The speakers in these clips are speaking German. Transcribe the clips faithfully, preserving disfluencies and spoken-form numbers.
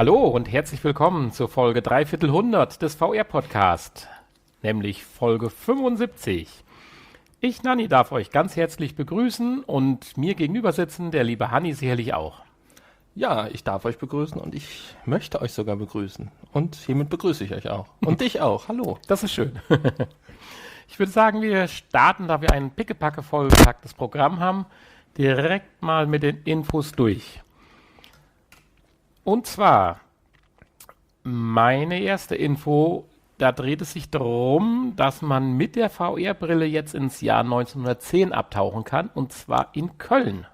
Hallo und herzlich willkommen zur Folge Dreiviertelhundert des V R-Podcast, nämlich Folge fünfundsiebzig. Ich, Nanni, darf euch ganz herzlich begrüßen und mir gegenüber sitzen der liebe Hanni sicherlich auch. Ja, ich darf euch begrüßen und ich möchte euch sogar begrüßen. Und hiermit begrüße ich euch auch. Und dich auch. Hallo. Das ist schön. Ich würde sagen, wir starten, da wir ein pickepacke vollgepacktes Programm haben, direkt mal mit den Infos durch. Und zwar, meine erste Info, da dreht es sich darum, dass man mit der V R-Brille jetzt ins Jahr neunzehnhundertzehn abtauchen kann, und zwar in Köln.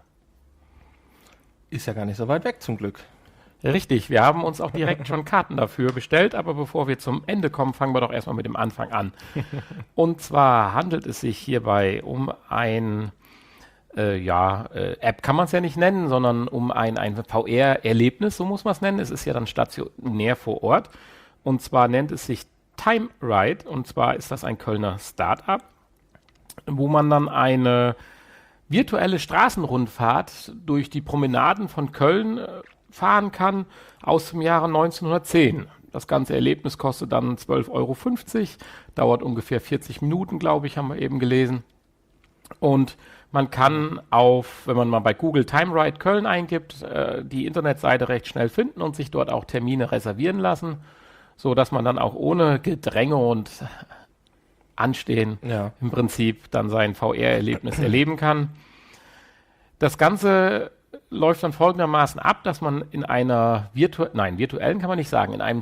Ist ja gar nicht so weit weg, zum Glück. Richtig, wir haben uns auch direkt schon Karten dafür bestellt, aber bevor wir zum Ende kommen, fangen wir doch erstmal mit dem Anfang an. Und zwar handelt es sich hierbei um ein, äh, ja, äh, App kann man es ja nicht nennen, sondern um ein, ein V R-Erlebnis, so muss man es nennen. Es ist ja dann stationär vor Ort. Und zwar nennt es sich Time Ride, und zwar ist das ein Kölner Start-up, wo man dann eine virtuelle Straßenrundfahrt durch die Promenaden von Köln äh, fahren kann aus dem Jahre neunzehnhundertzehn. Das ganze Erlebnis kostet dann zwölf Euro fünfzig, dauert ungefähr vierzig Minuten, glaube ich, haben wir eben gelesen. Und man kann auf, wenn man mal bei Google Time Ride Köln eingibt, äh, die Internetseite recht schnell finden und sich dort auch Termine reservieren lassen, so dass man dann auch ohne Gedränge und Anstehen ja. im Prinzip dann sein V R-Erlebnis erleben kann. Das Ganze läuft dann folgendermaßen ab, dass man in einer virtu nein, virtuellen kann man nicht sagen, in einem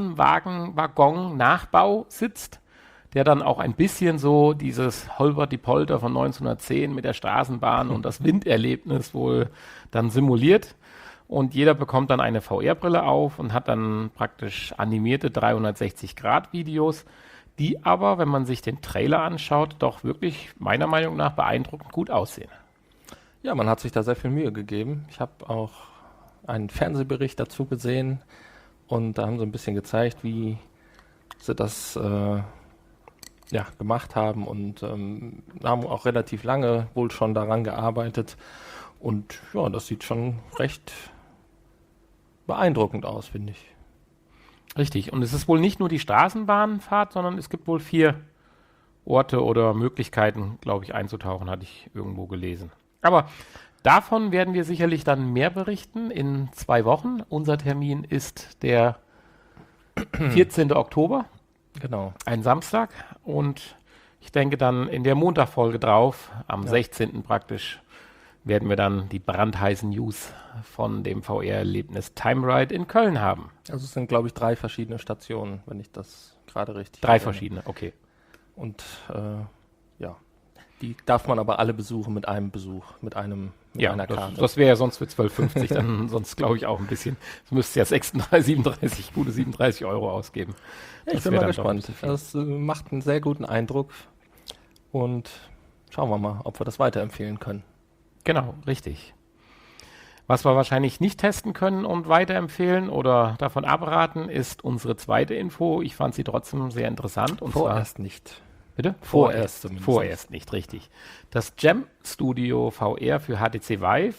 Straßenwagen-Waggon-Nachbau sitzt, der dann auch ein bisschen so dieses Holpert-die-Polter von neunzehnhundertzehn mit der Straßenbahn und das Winderlebnis wohl dann simuliert. Und jeder bekommt dann eine V R-Brille auf und hat dann praktisch animierte dreihundertsechzig Grad Videos, die aber, wenn man sich den Trailer anschaut, doch wirklich meiner Meinung nach beeindruckend gut aussehen. Ja, man hat sich da sehr viel Mühe gegeben. Ich habe auch einen Fernsehbericht dazu gesehen und da haben sie ein bisschen gezeigt, wie sie das äh, ja, gemacht haben und ähm, haben auch relativ lange wohl schon daran gearbeitet. Und ja, das sieht schon recht beeindruckend aus, finde ich. Richtig. Und es ist wohl nicht nur die Straßenbahnfahrt, sondern es gibt wohl vier Orte oder Möglichkeiten, glaube ich, einzutauchen, hatte ich irgendwo gelesen. Aber davon werden wir sicherlich dann mehr berichten in zwei Wochen. Unser Termin ist der vierzehnten Oktober. Genau. Ein Samstag. Und ich denke dann in der Montagfolge drauf, am ja. sechzehnten praktisch, werden wir dann die brandheißen News von dem V R-Erlebnis Time Ride in Köln haben. Also es sind, glaube ich, drei verschiedene Stationen, wenn ich das gerade richtig Drei erkenne. Verschiedene, okay. Und äh, ja, die darf man aber alle besuchen mit einem Besuch, mit einem mit ja, einer Karte. Das, das wäre ja sonst für zwölf fünfzig, dann sonst glaube ich auch ein bisschen. Das müsste ja sechsunddreißig, siebenunddreißig, gute siebenunddreißig Euro ausgeben. Ja, ich bin mal gespannt. Das äh, macht einen sehr guten Eindruck und schauen wir mal, ob wir das weiterempfehlen können. Genau, richtig. Was wir wahrscheinlich nicht testen können und weiterempfehlen oder davon abraten, ist unsere zweite Info. Ich fand sie trotzdem sehr interessant. Und Vorerst zwar, nicht. Bitte? Vorerst zumindest. Vorerst nicht, richtig. Das Jam Studio V R für H T C Vive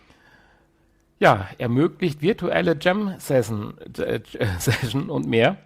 ja, ermöglicht virtuelle Jam-Session äh, Session und mehr.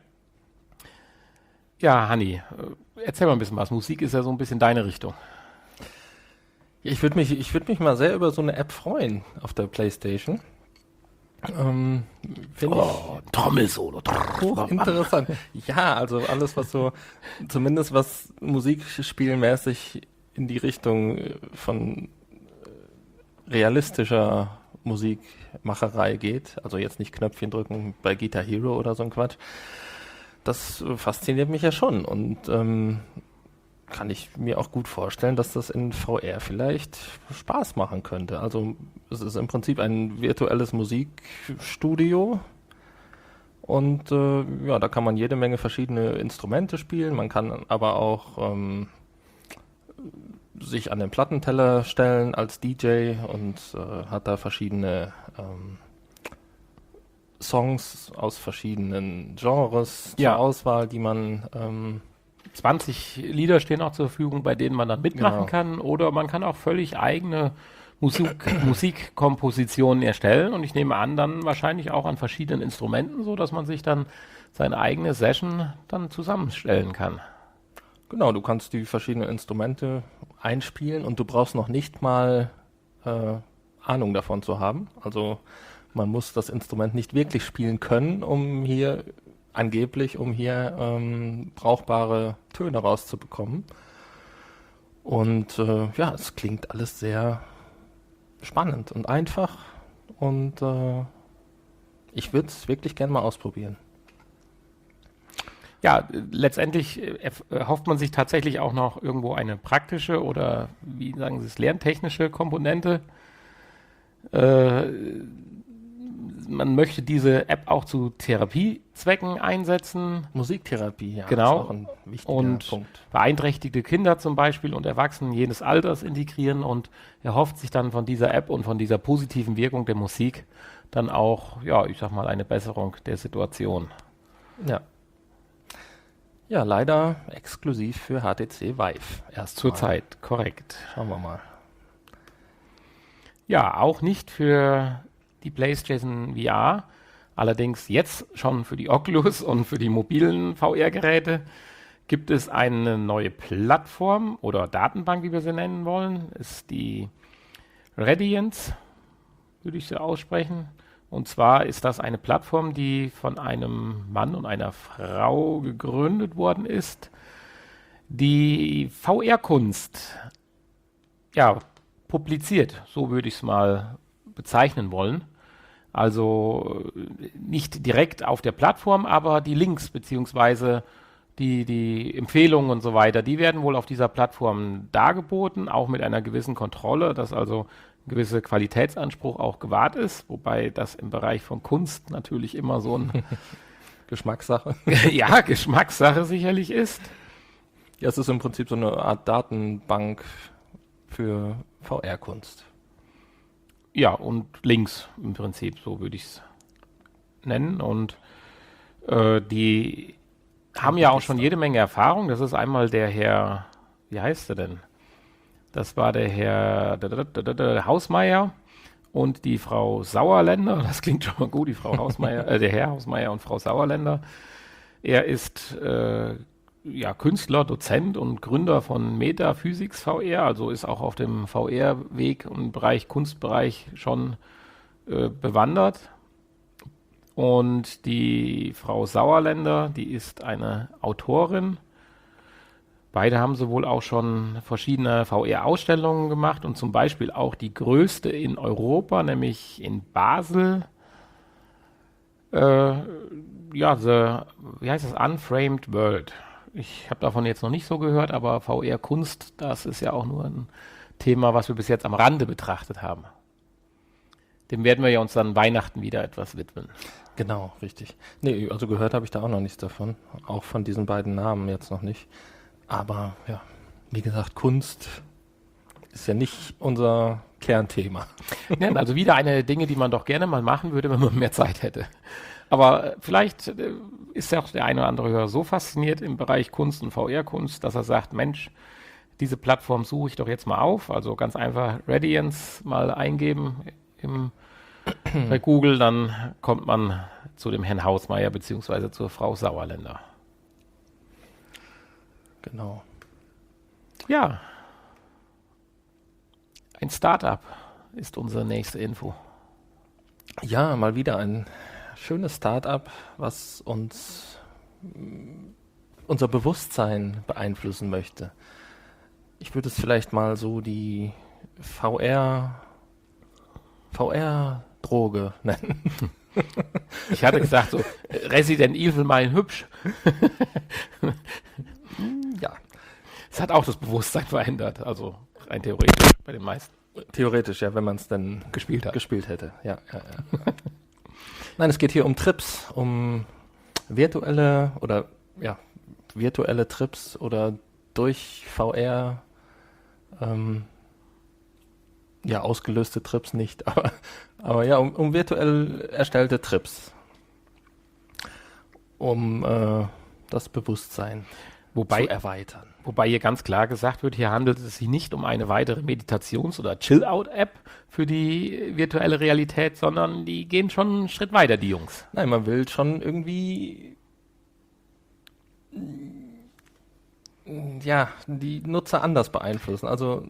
Ja, Hanni, erzähl mal ein bisschen was. Musik ist ja so ein bisschen deine Richtung. Ich würde mich, ich würd mich mal sehr über so eine App freuen auf der PlayStation. Ähm, oh, ich Trommelsolo. Interessant. Ja, also alles, was so, zumindest was musikspielmäßig in die Richtung von realistischer Musikmacherei geht. Also jetzt nicht Knöpfchen drücken bei Guitar Hero oder so ein Quatsch. Das fasziniert mich ja schon und ähm, kann ich mir auch gut vorstellen, dass das in V R vielleicht Spaß machen könnte. Also es ist im Prinzip ein virtuelles Musikstudio und äh, ja, da kann man jede Menge verschiedene Instrumente spielen. Man kann aber auch ähm, sich an den Plattenteller stellen als D J und äh, hat da verschiedene ähm, Songs aus verschiedenen Genres zur ja. Auswahl, die man ähm, zwanzig Lieder stehen auch zur Verfügung, bei denen man dann mitmachen Genau. kann, oder man kann auch völlig eigene Musik, Musikkompositionen erstellen und ich nehme an, dann wahrscheinlich auch an verschiedenen Instrumenten, so dass man sich dann seine eigene Session dann zusammenstellen kann. Genau, du kannst die verschiedenen Instrumente einspielen und du brauchst noch nicht mal äh, Ahnung davon zu haben. Also man muss das Instrument nicht wirklich spielen können, um hier angeblich, um hier ähm, brauchbare Töne rauszubekommen. Und äh, ja, es klingt alles sehr spannend und einfach und äh, ich würde es wirklich gerne mal ausprobieren. Ja, letztendlich erhofft man sich tatsächlich auch noch irgendwo eine praktische oder, wie sagen Sie es, lerntechnische Komponente. Äh, man möchte diese App auch zu Therapiezwecken einsetzen. Musiktherapie, ja, genau. Ist auch ein wichtiger und Punkt. beeinträchtigte Kinder zum Beispiel und Erwachsenen jenes Alters integrieren und erhofft sich dann von dieser App und von dieser positiven Wirkung der Musik dann auch, ja, ich sag mal, eine Besserung der Situation. Ja. Ja, leider exklusiv für H T C Vive. Erst Zurzeit, korrekt. Schauen wir mal. Ja, auch nicht für die PlayStation V R, allerdings jetzt schon für die Oculus und für die mobilen V R-Geräte gibt es eine neue Plattform oder Datenbank, wie wir sie nennen wollen, ist die Radiance, würde ich sie aussprechen. Und zwar ist das eine Plattform, die von einem Mann und einer Frau gegründet worden ist, die V R-Kunst ja, publiziert, so würde ich es mal bezeichnen wollen. Also nicht direkt auf der Plattform, aber die Links beziehungsweise die, die Empfehlungen und so weiter, die werden wohl auf dieser Plattform dargeboten, auch mit einer gewissen Kontrolle, dass also ein gewisser Qualitätsanspruch auch gewahrt ist, wobei das im Bereich von Kunst natürlich immer so ein Geschmackssache. ja, Geschmackssache sicherlich ist. Ja, es ist im Prinzip so eine Art Datenbank für V R-Kunst. Ja, und Links im Prinzip, so würde ich es nennen. Und äh, die haben ja auch schon jede Menge Erfahrung. Das ist einmal der Herr, wie heißt er denn? Das war der Herr der, der, der, der Hausmeier und die Frau Sauerländer. Das klingt schon mal gut, die Frau Hausmeier, äh, der Herr Hausmeier und Frau Sauerländer. Er ist äh, ja, Künstler, Dozent und Gründer von Metaphysics V R, also ist auch auf dem V R-Weg und Bereich Kunstbereich schon äh, bewandert. Und die Frau Sauerländer, die ist eine Autorin. Beide haben sie wohl auch schon verschiedene V R-Ausstellungen gemacht und zum Beispiel auch die größte in Europa, nämlich in Basel. Äh, ja, the, wie heißt das? Unframed World. Ich habe davon jetzt noch nicht so gehört, aber V R-Kunst, das ist ja auch nur ein Thema, was wir bis jetzt am Rande betrachtet haben. Dem werden wir ja uns dann Weihnachten wieder etwas widmen. Genau, richtig. Nee, also gehört habe ich da auch noch nichts davon. Auch von diesen beiden Namen jetzt noch nicht. Aber ja, wie gesagt, Kunst ist ja nicht unser Kernthema. Ja, also wieder eine Dinge, die man doch gerne mal machen würde, wenn man mehr Zeit hätte. Aber vielleicht äh, ist ja auch der eine oder andere Hörer so fasziniert im Bereich Kunst und V R-Kunst, dass er sagt, Mensch, diese Plattform suche ich doch jetzt mal auf. Also ganz einfach Radiance mal eingeben im, bei Google, dann kommt man zu dem Herrn Hausmeier beziehungsweise zur Frau Sauerländer. Genau. Ja. Ein Startup ist unsere nächste Info. Ja, mal wieder ein schönes Startup, was uns mh, unser Bewusstsein beeinflussen möchte. Ich würde es vielleicht mal so die V R V R-Droge nennen. Ich hatte gesagt, so Resident Evil mal hübsch. Ja. Es hat auch das Bewusstsein verändert, also rein theoretisch bei den meisten. Theoretisch, ja, wenn man es dann Gespielt hat. gespielt hätte. Ja, ja, ja. Nein, es geht hier um Trips, um virtuelle oder ja, virtuelle Trips oder durch V R ähm, ja, ausgelöste Trips nicht, aber, aber ja, um, um virtuell erstellte Trips. Um äh, das Bewusstsein Wobei, zu erweitern. Wobei hier ganz klar gesagt wird, hier handelt es sich nicht um eine weitere Meditations- oder Chill-Out-App für die virtuelle Realität, sondern die gehen schon einen Schritt weiter, die Jungs. Nein, man will schon irgendwie ja, die Nutzer anders beeinflussen. Also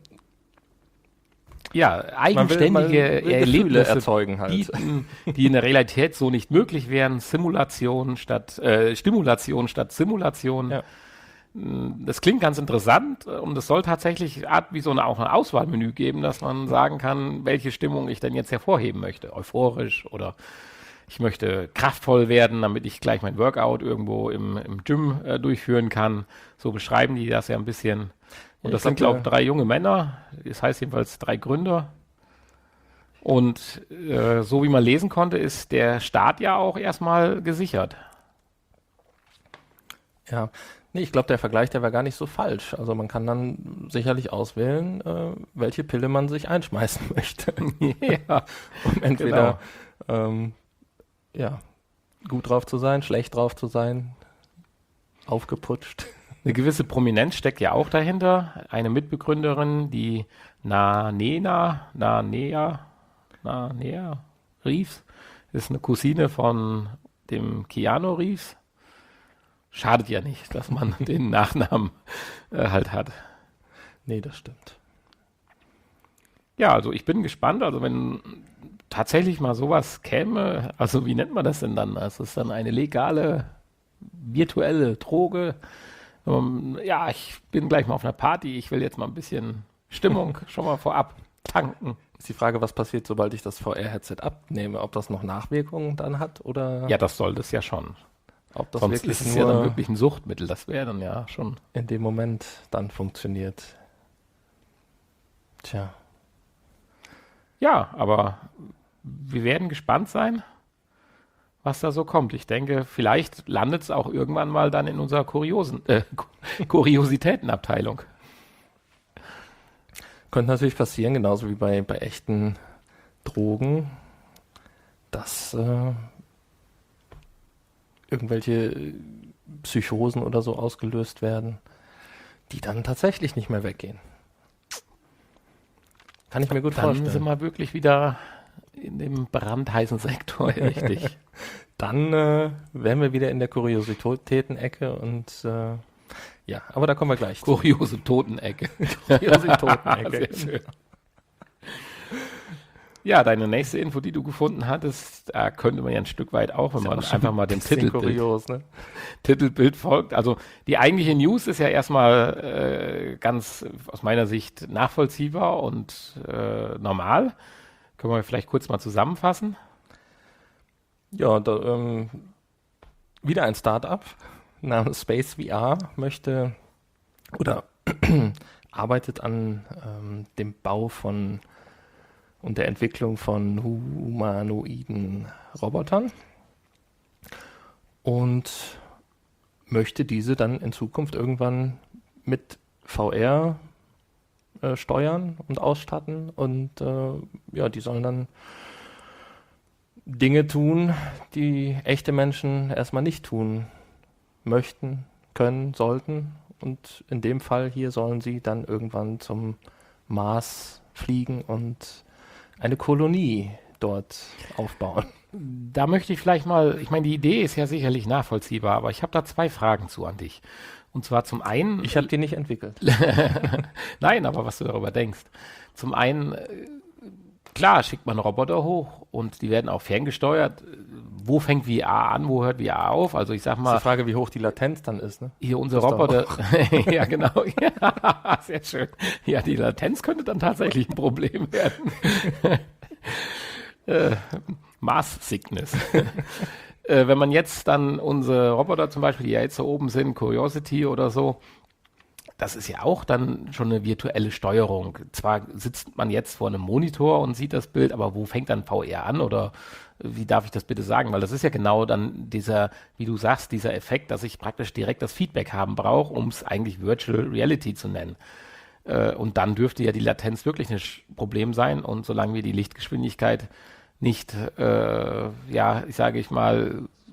ja, eigenständige man will, man will Erlebnisse erzeugen halt. bieten, die in der Realität so nicht möglich wären. Simulation statt äh, Stimulation statt Simulation. Ja. Das klingt ganz interessant und es soll tatsächlich Art wie so eine, auch ein Auswahlmenü geben, dass man sagen kann, welche Stimmung ich denn jetzt hervorheben möchte. Euphorisch oder ich möchte kraftvoll werden, damit ich gleich mein Workout irgendwo im, im Gym äh, durchführen kann. So beschreiben die das ja ein bisschen. Und Ja, das ich sind, glaub, glaube ich, drei junge Männer. Das heißt jedenfalls drei Gründer. Und äh, so wie man lesen konnte, ist der Start ja auch erstmal gesichert. Ja, nee, ich glaube, der Vergleich, der war gar nicht so falsch. Also man kann dann sicherlich auswählen, äh, welche Pille man sich einschmeißen möchte. Ja, um entweder ähm, ja, gut drauf zu sein, schlecht drauf zu sein, aufgeputscht. Eine gewisse Prominenz steckt ja auch dahinter. Eine Mitbegründerin, die Nanena, Nanea, Nanea Reeves, ist eine Cousine von dem Keanu Reeves. Schadet ja nicht, dass man den Nachnamen äh, halt hat. Nee, das stimmt. Ja, also ich bin gespannt. Also wenn tatsächlich mal sowas käme, also wie nennt man das denn dann? Das ist dann eine legale virtuelle Droge. Um, ja, ich bin gleich mal auf einer Party. Ich will jetzt mal ein bisschen Stimmung schon mal vorab tanken. Ist die Frage, was passiert, sobald ich das V R-Headset abnehme? Ob das noch Nachwirkungen dann hat oder Ja, das soll das ja schon. ob das Sonst wirklich ist es nur ja dann wirklich ein Suchtmittel. Das wäre dann ja schon. in dem Moment dann funktioniert. Tja. Ja, aber wir werden gespannt sein, was da so kommt. Ich denke, vielleicht landet es auch irgendwann mal dann in unserer Kuriosen, äh, Kuriositätenabteilung. Könnte natürlich passieren, genauso wie bei, bei echten Drogen, dass äh, irgendwelche Psychosen oder so ausgelöst werden, die dann tatsächlich nicht mehr weggehen. Kann ich mir gut Dann vorstellen. sind wir wirklich wieder in dem brandheißen Sektor, richtig. Dann äh, wären wir wieder in der Kuriositäten-Ecke und äh, ja, aber da kommen wir gleich zu. Kuriose Totenecke. Kuriositäten-Ecke. Sehr schön. Ja, deine nächste Info, die du gefunden hattest, da könnte man ja ein Stück weit auch, wenn Ist ja man auch schon einfach mal dem ein bisschen Titelbild, kurios, ne? Titelbild folgt. Also die eigentliche News ist ja erstmal äh, ganz aus meiner Sicht nachvollziehbar und äh, normal. Können wir vielleicht kurz mal zusammenfassen? Ja, da, ähm, wieder ein Startup namens Space V R möchte oder arbeitet an ähm, dem Bau von und der Entwicklung von humanoiden Robotern und möchte diese dann in Zukunft irgendwann mit V R äh, steuern und ausstatten und äh, ja, die sollen dann Dinge tun, die echte Menschen erstmal nicht tun möchten, können, sollten. Und in dem Fall hier sollen sie dann irgendwann zum Mars fliegen und eine Kolonie dort aufbauen. Da möchte ich vielleicht mal, ich meine, die Idee ist ja sicherlich nachvollziehbar, aber ich habe da zwei Fragen zu an dich. Und zwar zum einen... Ich habe die nicht entwickelt. Nein, aber was du darüber denkst. Zum einen, äh, klar, schickt man Roboter hoch und die werden auch ferngesteuert. Wo fängt V R an, wo hört V R auf? Also ich sag Das ist mal, die Frage, wie hoch die Latenz dann ist, ne? hier unser Das ist Roboter, ja genau, ja, sehr schön. Ja, die Latenz könnte dann tatsächlich ein Problem werden. äh, Mars Sickness. äh, wenn man jetzt dann unsere Roboter zum Beispiel, die ja jetzt da oben sind, Curiosity oder so, das ist ja auch dann schon eine virtuelle Steuerung. Zwar sitzt man jetzt vor einem Monitor und sieht das Bild, aber wo fängt dann V R an oder wie darf ich das bitte sagen? Weil das ist ja genau dann dieser, wie du sagst, dieser Effekt, dass ich praktisch direkt das Feedback haben brauche, um es eigentlich Virtual Reality zu nennen. Äh, und dann dürfte ja die Latenz wirklich ein Sch- Problem sein und solange wir die Lichtgeschwindigkeit nicht, äh, ja, ich sage ich mal,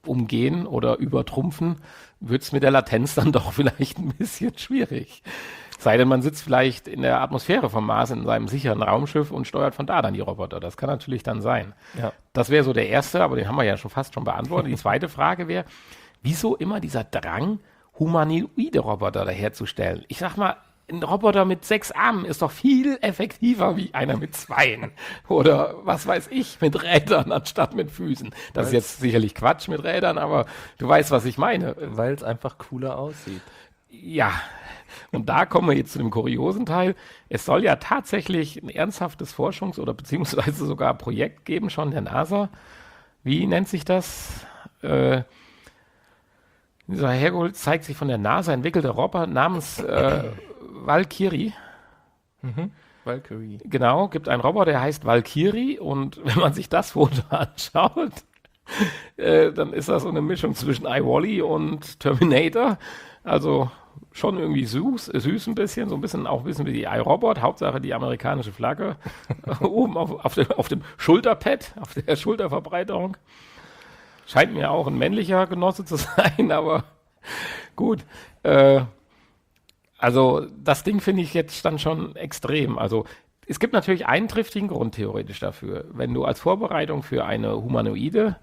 umgehen oder übertrumpfen, wird es mit der Latenz dann doch vielleicht ein bisschen schwierig. Sei denn, man sitzt vielleicht in der Atmosphäre vom Mars in seinem sicheren Raumschiff und steuert von da dann die Roboter. Das kann natürlich dann sein. Ja. Das wäre so der erste, aber den haben wir ja schon fast schon beantwortet. Die zweite Frage wäre, wieso immer dieser Drang, humanoide Roboter daherzustellen? Ich sag mal, ein Roboter mit sechs Armen ist doch viel effektiver wie einer mit zweien. Oder was weiß ich, mit Rädern anstatt mit Füßen. Das ist jetzt sicherlich Quatsch mit Rädern, aber du weißt, was ich meine. Weil es einfach cooler aussieht. Ja, und da kommen wir jetzt zu dem kuriosen Teil. Es soll ja tatsächlich ein ernsthaftes Forschungs- oder beziehungsweise sogar Projekt geben, schon der NASA. Wie nennt sich das? Äh, dieser hergeholt zeigt sich von der NASA entwickelter Roboter namens äh, Valkyrie. Mhm. Valkyrie. Genau, gibt einen Roboter, der heißt Valkyrie. Und wenn man sich das Foto anschaut, äh, dann ist das so eine Mischung zwischen iWall-E und Terminator. Also schon irgendwie süß, süß ein bisschen, so ein bisschen auch ein bisschen wie die iRobot, Hauptsache die amerikanische Flagge oben auf, auf, dem, auf dem Schulterpad, auf der Schulterverbreiterung. Scheint mir auch ein männlicher Genosse zu sein, aber gut. Äh, also das Ding finde ich jetzt dann schon extrem. Also es gibt natürlich einen triftigen Grund theoretisch dafür. Wenn du als Vorbereitung für eine humanoide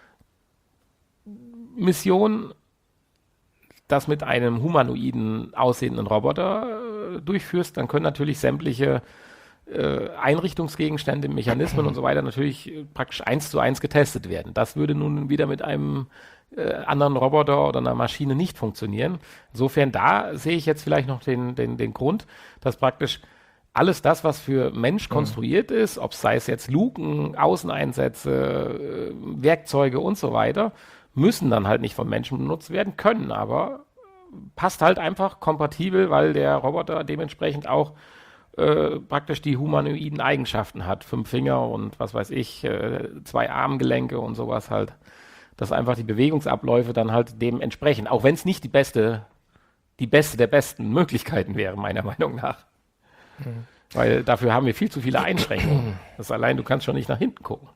Mission das mit einem humanoiden aussehenden Roboter äh, durchführst, dann können natürlich sämtliche äh, Einrichtungsgegenstände, Mechanismen und so weiter natürlich äh, praktisch eins zu eins getestet werden. Das würde nun wieder mit einem äh, anderen Roboter oder einer Maschine nicht funktionieren. Insofern, da sehe ich jetzt vielleicht noch den, den, den Grund, dass praktisch alles das, was für Mensch konstruiert mhm. ist, ob sei es jetzt Luken, Außeneinsätze, äh, Werkzeuge und so weiter, müssen dann halt nicht von Menschen benutzt werden, können aber, passt halt einfach kompatibel, weil der Roboter dementsprechend auch äh, praktisch die humanoiden Eigenschaften hat. Fünf Finger und was weiß ich, äh, zwei Armgelenke und sowas halt. Dass einfach die Bewegungsabläufe dann halt dem entsprechen. Auch wenn es nicht die beste, die beste der besten Möglichkeiten wäre, meiner Meinung nach. Mhm. Weil dafür haben wir viel zu viele Einschränkungen. Das allein, du kannst schon nicht nach hinten gucken.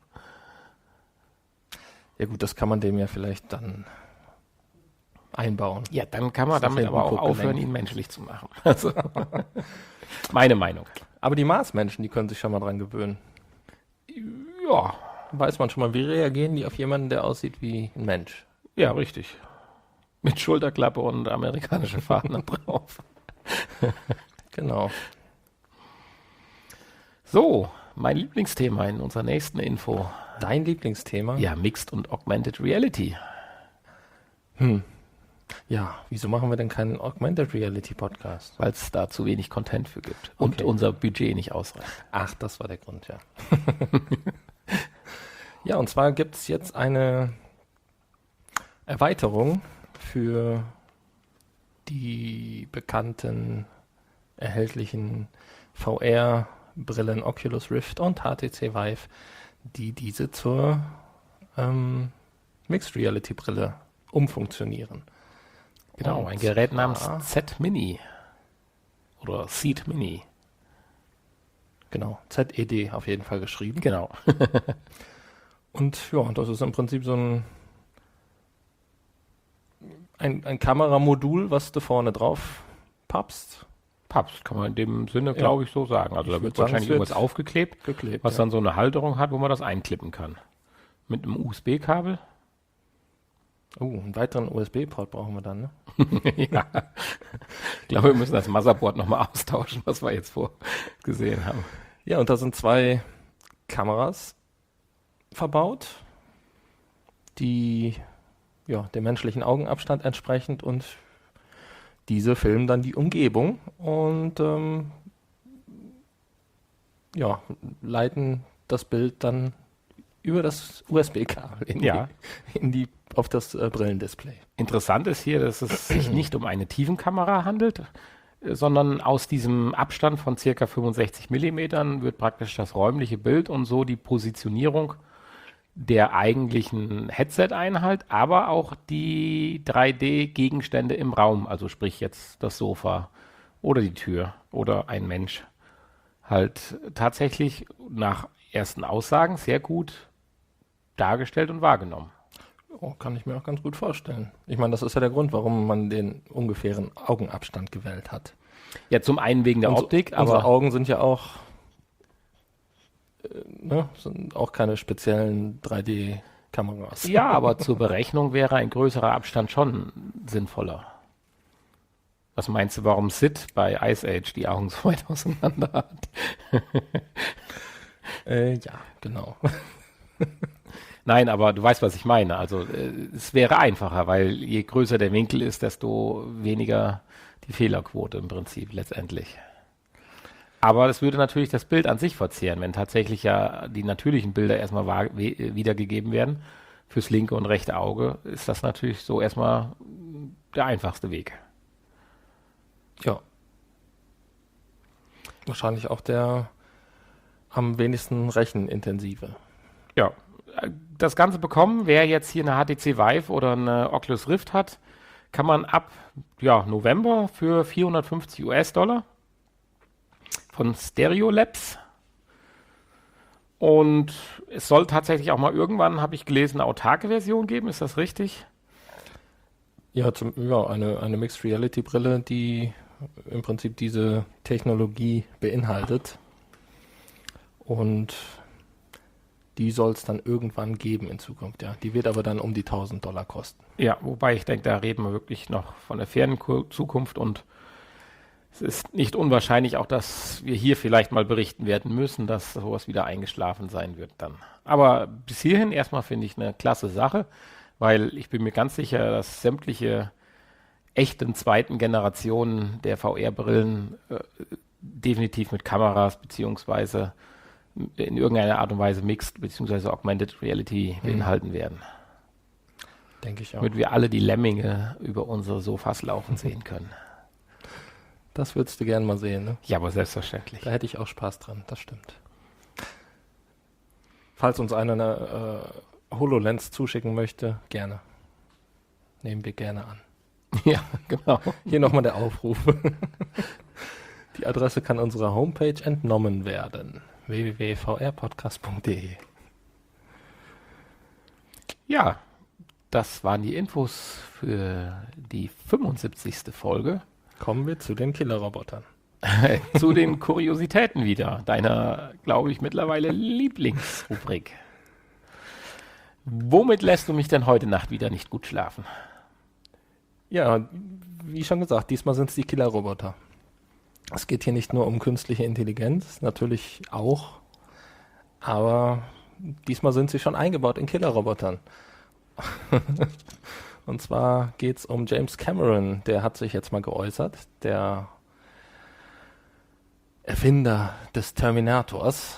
Ja gut, das kann man dem ja vielleicht dann einbauen. Ja, dann kann man damit aber auch aufhören, ihn menschlich zu machen. Also, meine Meinung. Aber die Marsmenschen, die können sich schon mal dran gewöhnen. Ja. Weiß man schon mal, wie reagieren die auf jemanden, der aussieht wie ein Mensch? Ja, richtig. Mit Schulterklappe und amerikanische Fahnen drauf. Genau. So, mein Lieblingsthema in unserer nächsten Info. Dein Lieblingsthema? Ja, Mixed und Augmented Reality. Hm. Ja, wieso machen wir denn keinen Augmented Reality Podcast? Weil es da zu wenig Content für gibt und Okay. unser Budget nicht ausreicht. Ach, das war der Grund, ja. Ja, und zwar gibt es jetzt eine Erweiterung für die bekannten erhältlichen V R-Brillen Oculus Rift und H T C Vive, die diese zur ähm, Mixed Reality Brille umfunktionieren. Genau, Und ein Gerät namens zwar- Z Mini oder Seed Mini. Genau, Z E D auf jeden Fall geschrieben. Genau. Und ja, das ist im Prinzip so ein, ein, ein Kameramodul, was du vorne drauf pappst. Papst kann man in dem Sinne, Ja. glaube ich, so sagen. Also Ich da wird würd sagen, wahrscheinlich es wird irgendwas aufgeklebt, Geklebt. was ja. dann so eine Halterung hat, wo man das einklippen kann. Mit einem U S B-Kabel. Oh, einen weiteren U S B-Port brauchen wir dann, ne? Ja. Ich glaube, wir müssen das Motherboard nochmal austauschen, was wir jetzt vorgesehen haben. Ja, und da sind zwei Kameras verbaut, die ja, dem menschlichen Augenabstand entsprechend und diese filmen dann die Umgebung und ähm, ja, leiten das Bild dann über das U S B-Kabel in, Ja. die, in die, auf das äh, Brillendisplay. Interessant ist hier, dass es sich nicht um eine Tiefenkamera handelt, äh, sondern aus diesem Abstand von circa fünfundsechzig Millimetern wird praktisch das räumliche Bild und so die Positionierung der eigentlichen Headset-Einheit, aber auch die drei D-Gegenstände im Raum, also sprich jetzt das Sofa oder die Tür oder ein Mensch, halt tatsächlich nach ersten Aussagen sehr gut dargestellt und wahrgenommen. Oh, kann ich mir auch ganz gut vorstellen. Ich meine, das ist ja der Grund, warum man den ungefähren Augenabstand gewählt hat. Ja, zum einen wegen der Unser, Optik, aber unsere Augen sind ja auch, äh, ne, sind auch keine speziellen drei D-Kameras. ja, aber zur Berechnung wäre ein größerer Abstand schon sinnvoller. Was meinst du, warum Sid bei Ice Age die Augen so weit auseinander hat? äh, ja, genau. Nein, aber du weißt, was ich meine. Also äh, es wäre einfacher, weil je größer der Winkel ist, desto weniger die Fehlerquote im Prinzip letztendlich. Aber das würde natürlich das Bild an sich verzehren, wenn tatsächlich ja die natürlichen Bilder erstmal wahr, we, wiedergegeben werden. Fürs linke und rechte Auge ist das natürlich so erstmal der einfachste Weg. Ja. Wahrscheinlich auch der am wenigsten rechenintensive. Ja, das Ganze bekommen, wer jetzt hier eine H T C Vive oder eine Oculus Rift hat, kann man ab ja, November für vierhundertfünfzig US-Dollar von Stereolabs. Und es soll tatsächlich auch mal irgendwann, habe ich gelesen, eine autarke Version geben. Ist das richtig? Ja, zum, ja eine, eine Mixed Reality Brille, die im Prinzip diese Technologie beinhaltet. Und die soll es dann irgendwann geben in Zukunft, ja. Die wird aber dann um die tausend Dollar kosten. Ja, wobei ich denke, da reden wir wirklich noch von der fernen Zukunft und es ist nicht unwahrscheinlich auch, dass wir hier vielleicht mal berichten werden müssen, dass sowas wieder eingeschlafen sein wird dann. Aber bis hierhin erstmal finde ich eine klasse Sache, weil ich bin mir ganz sicher, dass sämtliche echten zweiten Generationen der V R-Brillen äh, definitiv mit Kameras beziehungsweise in irgendeiner Art und Weise Mixed beziehungsweise Augmented Reality beinhalten werden. Denke ich auch. Damit wir alle die Lemminge über unsere Sofas laufen sehen können. Das würdest du gerne mal sehen, ne? Ja, aber selbstverständlich. Da hätte ich auch Spaß dran, das stimmt. Falls uns einer eine äh, HoloLens zuschicken möchte, gerne. Nehmen wir gerne an. Ja, genau. Hier nochmal der Aufruf. Die Adresse kann unserer Homepage entnommen werden. w w w punkt v r podcast punkt d e. Ja, das waren die Infos für die fünfundsiebzigste Folge. Kommen wir zu den Killerrobotern. Zu den Kuriositäten wieder. Deiner, glaube ich, mittlerweile Lieblingsrubrik. Womit lässt du mich denn heute Nacht wieder nicht gut schlafen? Ja, wie schon gesagt, diesmal sind es die Killerroboter. Es geht hier nicht nur um künstliche Intelligenz, natürlich auch, aber diesmal sind sie schon eingebaut in Killerrobotern. Und zwar geht es um James Cameron, der hat sich jetzt mal geäußert, der Erfinder des Terminators.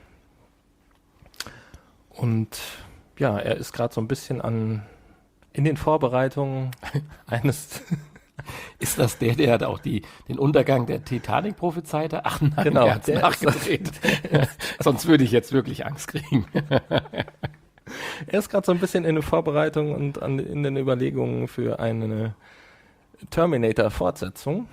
Und ja, er ist gerade so ein bisschen an in den Vorbereitungen eines... Ist das der, der hat auch die, den Untergang der Titanic prophezeite? Ach nein, genau, der hat's der nachgedreht. Sonst würde ich jetzt wirklich Angst kriegen. Er ist gerade so ein bisschen in der Vorbereitung und an, in den Überlegungen für eine Terminator-Fortsetzung.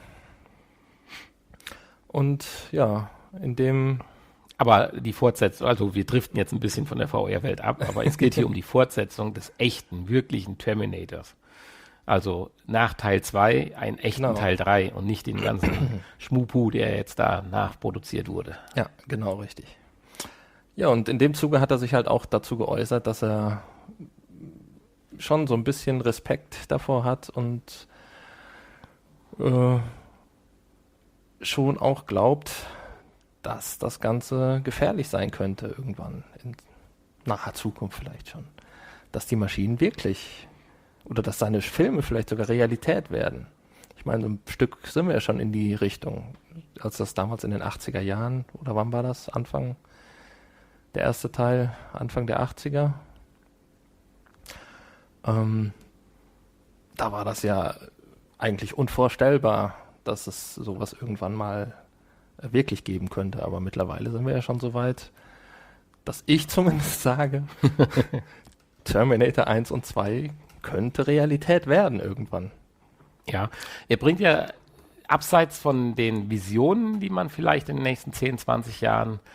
Und ja, in dem... Aber die Fortsetzung, also wir driften jetzt ein bisschen von der V R-Welt ab, aber es geht hier um die Fortsetzung des echten, wirklichen Terminators. Also nach Teil zwei einen echten Genau. Teil drei und nicht den ganzen Schmupu, der jetzt da nachproduziert wurde. Ja, genau, richtig. Ja, und in dem Zuge hat er sich halt auch dazu geäußert, dass er schon so ein bisschen Respekt davor hat und äh, schon auch glaubt, dass das Ganze gefährlich sein könnte irgendwann, in naher Zukunft vielleicht schon. Dass die Maschinen wirklich, oder dass seine Filme vielleicht sogar Realität werden. Ich meine, so ein Stück sind wir ja schon in die Richtung. Als das damals in den achtziger Jahren, oder wann war das? Anfang, der erste Teil, Anfang der achtziger. Ähm, da war das ja eigentlich unvorstellbar, dass es sowas irgendwann mal wirklich geben könnte. Aber mittlerweile sind wir ja schon so weit, dass ich zumindest sage, Terminator eins und zwei könnte Realität werden irgendwann. Ja, er bringt ja abseits von den Visionen, die man vielleicht in den nächsten zehn, zwanzig Jahren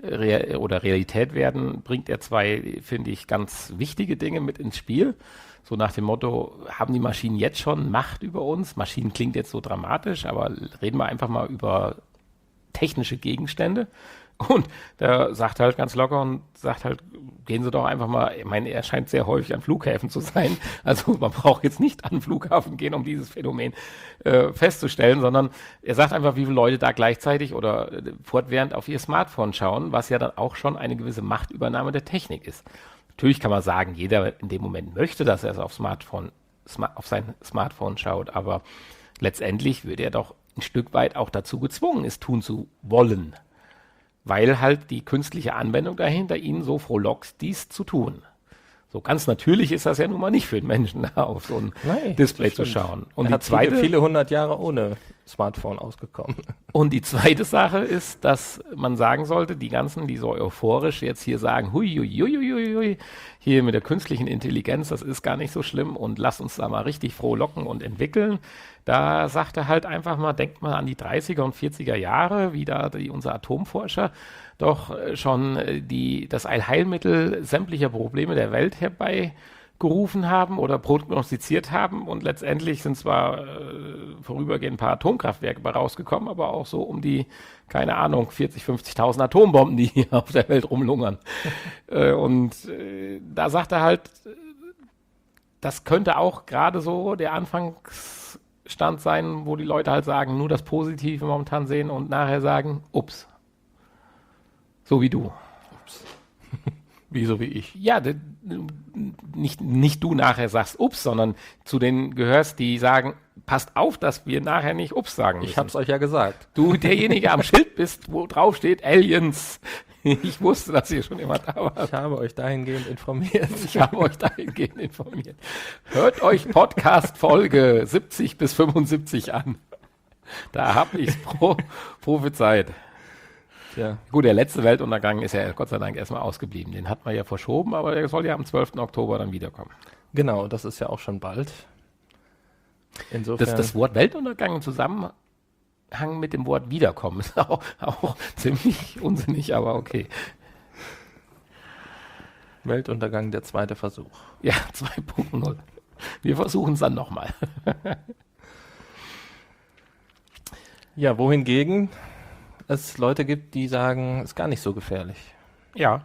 Real oder Realität werden, bringt er zwei, finde ich, ganz wichtige Dinge mit ins Spiel. So nach dem Motto, haben die Maschinen jetzt schon Macht über uns? Maschinen klingt jetzt so dramatisch, aber reden wir einfach mal über technische Gegenstände. Und der sagt halt ganz locker und sagt halt, gehen Sie doch einfach mal, ich meine, er scheint sehr häufig an Flughäfen zu sein, also man braucht jetzt nicht an den Flughafen gehen, um dieses Phänomen äh, festzustellen, sondern er sagt einfach, wie viele Leute da gleichzeitig oder äh, fortwährend auf ihr Smartphone schauen, was ja dann auch schon eine gewisse Machtübernahme der Technik ist. Natürlich kann man sagen, jeder in dem Moment möchte, dass er es auf, Smartphone, sma- auf sein Smartphone schaut, aber letztendlich wird er doch ein Stück weit auch dazu gezwungen, es tun zu wollen. Weil halt die künstliche Anwendung dahinter ihn so frohlockt, dies zu tun. So ganz natürlich ist das ja nun mal nicht für den Menschen, da auf so ein Nein, Display zu schauen. Und er die hat zweite, viele, viele hundert Jahre ohne Smartphone ausgekommen. und die zweite Sache ist, dass man sagen sollte, die ganzen, die so euphorisch jetzt hier sagen, hui, hui, hui, hui, hui, hier mit der künstlichen Intelligenz, das ist gar nicht so schlimm und lasst uns da mal richtig frohlocken und entwickeln. Da sagt er halt einfach mal, denkt mal an die dreißiger und vierziger Jahre, wie da die, unser Atomforscher doch schon die, das Allheilmittel sämtlicher Probleme der Welt herbeigerufen haben oder prognostiziert haben und letztendlich sind zwar äh, vorübergehend ein paar Atomkraftwerke bei rausgekommen, aber auch so um die, keine Ahnung, vierzig, fünfzigtausend Atombomben, die hier auf der Welt rumlungern. äh, und äh, da sagt er halt, das könnte auch gerade so der Anfangsstand sein, wo die Leute halt sagen, nur das Positive momentan sehen und nachher sagen, ups. So wie du. Ups. Wie so wie ich. Ja, d- nicht, nicht du nachher sagst ups, sondern zu denen gehörst, die sagen, passt auf, dass wir nachher nicht ups sagen müssen. Ich hab's euch ja gesagt. Du derjenige am Schild bist, wo drauf steht Aliens. Ich wusste, dass ihr schon immer da wart. Ich habe euch dahingehend informiert. Ich habe euch dahingehend informiert. Hört euch Podcast-Folge siebzig bis fünfundsiebzig an. Da habe ich's pro, prophezeit. Ja. Gut, der letzte Weltuntergang ist ja Gott sei Dank erstmal ausgeblieben. Den hat man ja verschoben, aber der soll ja am zwölften Oktober dann wiederkommen. Genau, das ist ja auch schon bald. Insofern. Das, das Wort Weltuntergang im Zusammenhang mit dem Wort Wiederkommen ist auch, auch ziemlich unsinnig, aber okay. Weltuntergang, der zweite Versuch. Ja, zwei Punkt null. Wir versuchen es dann nochmal. Ja, wohingegen es Leute gibt, die sagen, es ist gar nicht so gefährlich. Ja.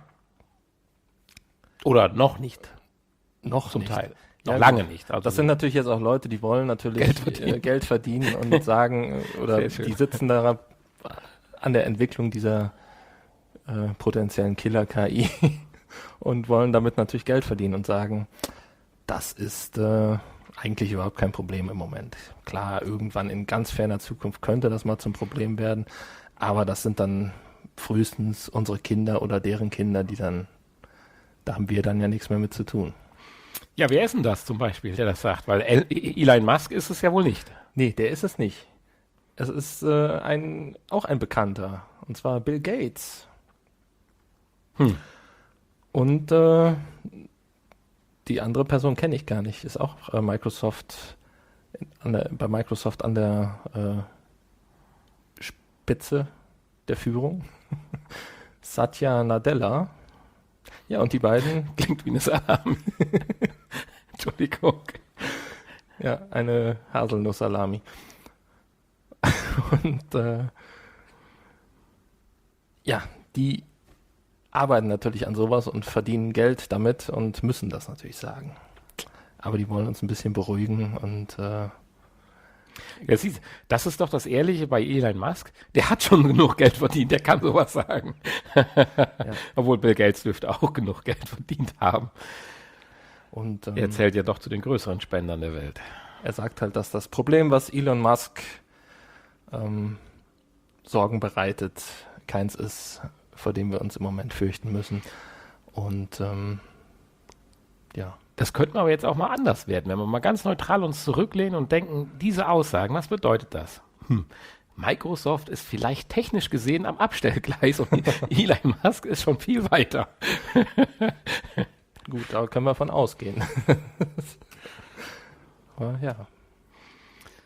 Oder noch nicht. Noch Zum nicht. Teil. Noch Ja, lange gut. nicht. Also Das sind natürlich jetzt auch Leute, die wollen natürlich Geld verdienen. äh, Geld verdienen und sagen, äh, oder Sehr schön. die sitzen da an der Entwicklung dieser äh, potenziellen Killer-K I und wollen damit natürlich Geld verdienen und sagen, das ist äh, eigentlich überhaupt kein Problem im Moment. Klar, irgendwann in ganz ferner Zukunft könnte das mal zum Problem werden, aber das sind dann frühestens unsere Kinder oder deren Kinder, die dann, da haben wir dann ja nichts mehr mit zu tun. ja, wer ist denn das zum Beispiel, der das sagt? Weil El Elon Musk ist es ja wohl nicht. Nee, der ist es nicht. Es ist äh, ein, auch ein Bekannter, und zwar Bill Gates. Hm. Und äh, die andere Person kenne ich gar nicht, ist auch äh, Microsoft, an der, bei Microsoft an der äh, Spitze der Führung. Satya Nadella. Ja, und die beiden, Klingt wie eine Salami. Entschuldigung. ja, eine Haselnuss-Salami. Und äh, ja, die arbeiten natürlich an sowas und verdienen Geld damit und müssen das natürlich sagen. Aber die wollen uns ein bisschen beruhigen und äh, Ja, siehst, das ist doch das Ehrliche bei Elon Musk. Der hat schon genug Geld verdient, der kann sowas sagen. Obwohl Bill Gates dürfte auch genug Geld verdient haben. und ähm, Er zählt ja doch zu den größeren Spendern der Welt. er sagt halt, dass das Problem, was Elon Musk ähm, Sorgen bereitet, keins ist, vor dem wir uns im Moment fürchten müssen. Und ähm, ja, Das könnte man aber jetzt auch mal anders werden, wenn wir mal ganz neutral uns zurücklehnen und denken, diese Aussagen, was bedeutet das? Hm. Microsoft ist vielleicht technisch gesehen am Abstellgleis und Elon Musk ist schon viel weiter. gut, da können wir von ausgehen. Aber ja,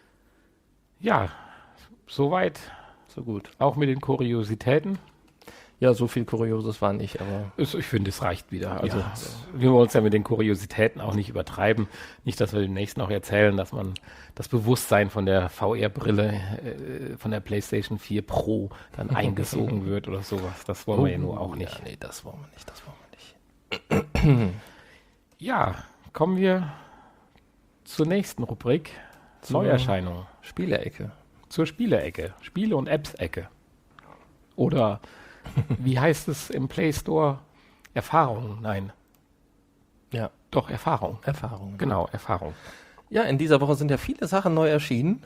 Ja, soweit so gut. auch mit den Kuriositäten. Ja, so viel Kurioses war nicht, aber... Ich finde, es reicht wieder. Also Ja. wir wollen uns ja mit den Kuriositäten auch nicht übertreiben. Nicht, dass wir demnächst noch erzählen, dass man das Bewusstsein von der V R-Brille, äh, von der PlayStation vier Pro dann eingesogen wird oder sowas. Das wollen wir ja nur auch nicht. Ja, nee, das wollen wir nicht, das wollen wir nicht. Ja, kommen wir zur nächsten Rubrik. Zur Neuerscheinungen. Spielecke. Zur Spiele-Ecke. Spiele- und Apps-Ecke. Oder wie heißt es im Play Store? Erfahrung? Nein. Ja, Doch, Erfahrung. Erfahrung. Genau, Erfahrung. Ja, in dieser Woche sind ja viele Sachen neu erschienen.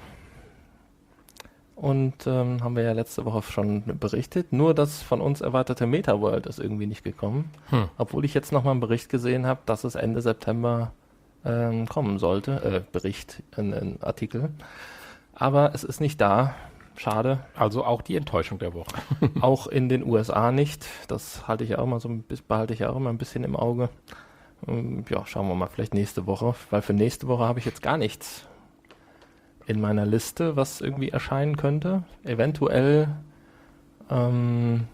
Und ähm, haben wir ja letzte Woche schon berichtet. Nur das von uns erwartete MetaWorld ist irgendwie nicht gekommen. Hm. Obwohl ich jetzt nochmal einen Bericht gesehen habe, dass es Ende September ähm, kommen sollte. Äh, Bericht, ein, ein Artikel. Aber es ist nicht da. Schade. Also auch die Enttäuschung der Woche. Auch in den U S A nicht. Das halte ich ja auch mal so ein bisschen, behalte ich ja auch immer ein bisschen im Auge. Ähm, Ja, schauen wir mal, vielleicht nächste Woche. Weil für nächste Woche habe ich jetzt gar nichts in meiner Liste, was irgendwie erscheinen könnte. Eventuell ähm,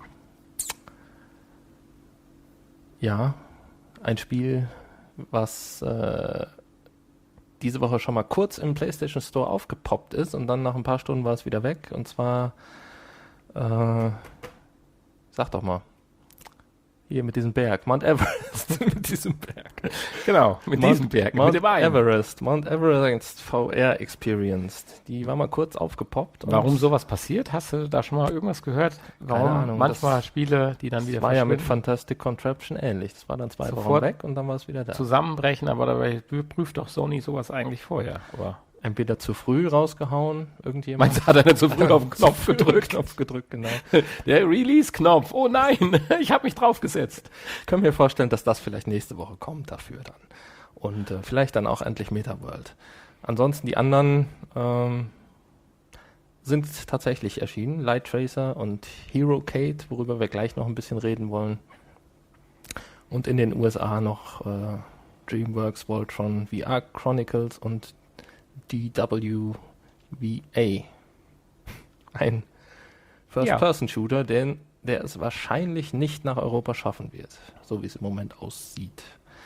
ja, ein Spiel, was äh, diese Woche schon mal kurz im PlayStation Store aufgepoppt ist und dann nach ein paar Stunden war es wieder weg. Und zwar, äh, sag doch mal, hier mit diesem Berg, Mount Everest, mit diesem Berg. Genau, mit Mount, diesem Berg, Mount mit dem einen. Everest, Mount Everest V R Experienced. Die war mal kurz aufgepoppt. und Warum sowas passiert? Hast du da schon mal irgendwas gehört? Warum Ahnung, manchmal das Spiele, die dann wieder Das war ja mit verschwinden, Fantastic Contraption ähnlich. Das war dann zwei Wochen Sofort weg und dann war es wieder da. zusammenbrechen, aber dabei prüft doch Sony sowas eigentlich vorher. Aber Entweder zu früh rausgehauen, irgendjemand. meinst du, hat er nicht zu früh auf den Knopf gedrückt? Knopf gedrückt, genau. Der Release-Knopf, oh nein, ich habe mich draufgesetzt. Können wir vorstellen, dass das vielleicht nächste Woche kommt dafür dann. Und äh, vielleicht dann auch endlich MetaWorld. Ansonsten die anderen ähm, sind tatsächlich erschienen. Light Tracer und HeroCade, worüber wir gleich noch ein bisschen reden wollen. Und in den U S A noch äh, DreamWorks Voltron V R Chronicles und D W V A. Ein First-Person-Shooter, den, der es wahrscheinlich nicht nach Europa schaffen wird, so wie es im Moment aussieht.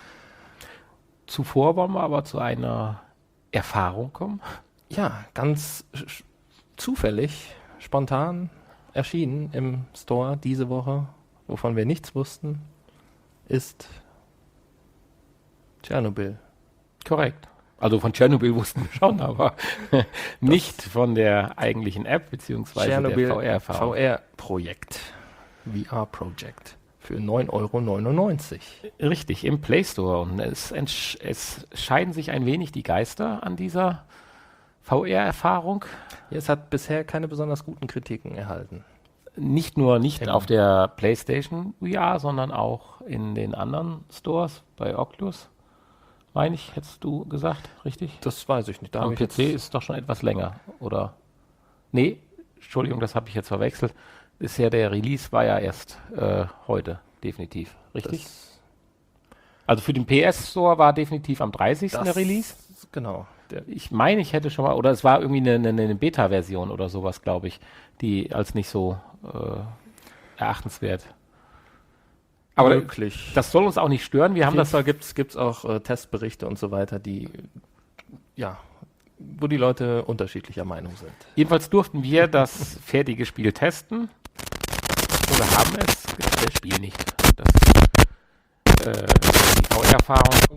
Zuvor wollen wir aber zu einer Erfahrung kommen. Ja, ganz sch- zufällig, spontan erschienen im Store diese Woche, wovon wir nichts wussten, ist Tschernobyl. Korrekt. Also von Tschernobyl wussten wir schon, aber nicht von der eigentlichen App, beziehungsweise Tschernobyl der V R-Erfahrung. V R-Projekt. V R-Projekt. Für neun Euro neunundneunzig. Richtig, im Play Store. Und es, entsch- es scheiden sich ein wenig die Geister an dieser V R-Erfahrung. Ja, es hat bisher keine besonders guten Kritiken erhalten. Nicht nur nicht Genau. auf der PlayStation V R, sondern auch in den anderen Stores, bei Oculus, meine ich, hättest du gesagt, richtig? Das weiß ich nicht. Da Am habe ich P jetzt C ist doch schon etwas länger, oder? Nee, Entschuldigung, das habe ich jetzt verwechselt. Bisher der Release war ja erst äh, heute, definitiv, richtig? das, Also für den P S Store war definitiv am dreißigsten das, der Release. Genau. Der, Ich meine, ich hätte schon mal, oder es war irgendwie eine, eine, eine Beta-Version oder sowas, glaube ich, die als nicht so äh, erachtenswert. Aber möglich. das soll uns auch nicht stören. Wir Auf haben jeden das Fall gibt es auch äh, Testberichte und so weiter, die ja, wo die Leute unterschiedlicher Meinung sind. jedenfalls durften wir das fertige Spiel testen oder haben es. Das Spiel nicht. Das, äh, die V R-Erfahrung.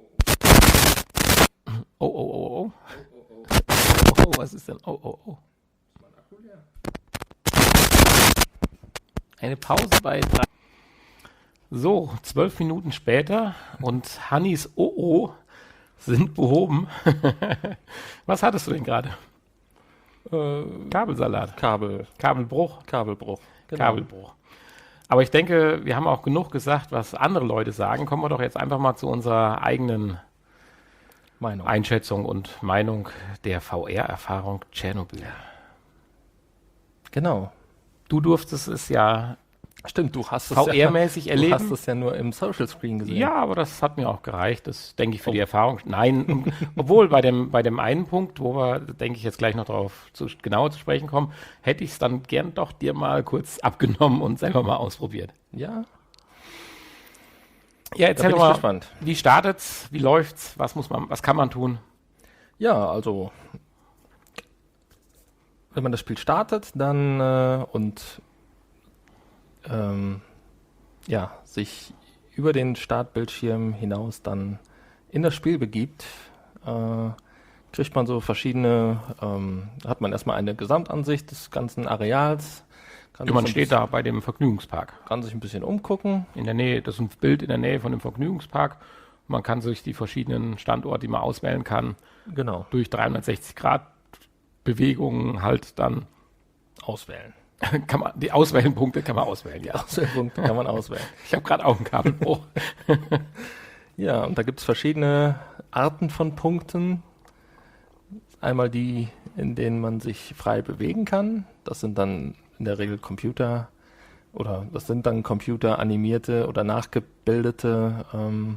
Oh, oh, oh, oh. Oh, was ist denn? Oh, oh, oh. Eine Pause bei drei. So, zwölf Minuten später und Hannis Oh, oh sind behoben. Was hattest du denn gerade? Äh, Kabelsalat. Kabel, Kabelbruch. Kabelbruch. Genau. Kabelbruch. Aber ich denke, wir haben auch genug gesagt, was andere Leute sagen. Kommen wir doch jetzt einfach mal zu unserer eigenen Meinung. Einschätzung und Meinung der V R-Erfahrung Tschernobyl. Genau. Du durftest es ja Stimmt, du hast es V R-mäßig ja, erleben. Du hast es ja nur im Social Screen gesehen. Ja, aber das hat mir auch gereicht. Das denke ich für Oh. die Erfahrung. Nein, obwohl bei dem, bei dem einen Punkt, wo wir, denke ich, jetzt gleich noch darauf zu, genauer zu sprechen kommen, hätte ich es dann gern doch dir mal kurz abgenommen und selber mal ausprobiert. Ja, Ja, da erzähl bin doch ich mal, gespannt. wie startet's, wie läuft's, was muss man, was kann man tun? Ja, also wenn man das Spiel startet, dann äh, und ähm, ja, sich über den Startbildschirm hinaus dann in das Spiel begibt, äh, kriegt man so verschiedene, ähm, hat man erstmal eine Gesamtansicht des ganzen Areals, kann, Ja, man sich, so ein steht da bei dem Vergnügungspark. bisschen, kann sich ein bisschen umgucken. In der Nähe, das ist ein Bild in der Nähe von dem Vergnügungspark. Man kann sich die verschiedenen Standorte, die man auswählen kann, Genau, durch dreihundertsechzig Grad Bewegungen halt dann auswählen. kann man, die Auswählenpunkte kann man auswählen, ja. Auswählpunkte kann man auswählen. Ich habe gerade auch ein Kabelbruch. Ja, und da gibt es verschiedene Arten von Punkten. Einmal die, in denen man sich frei bewegen kann. Das sind dann in der Regel Computer oder das sind dann computeranimierte oder nachgebildete ähm,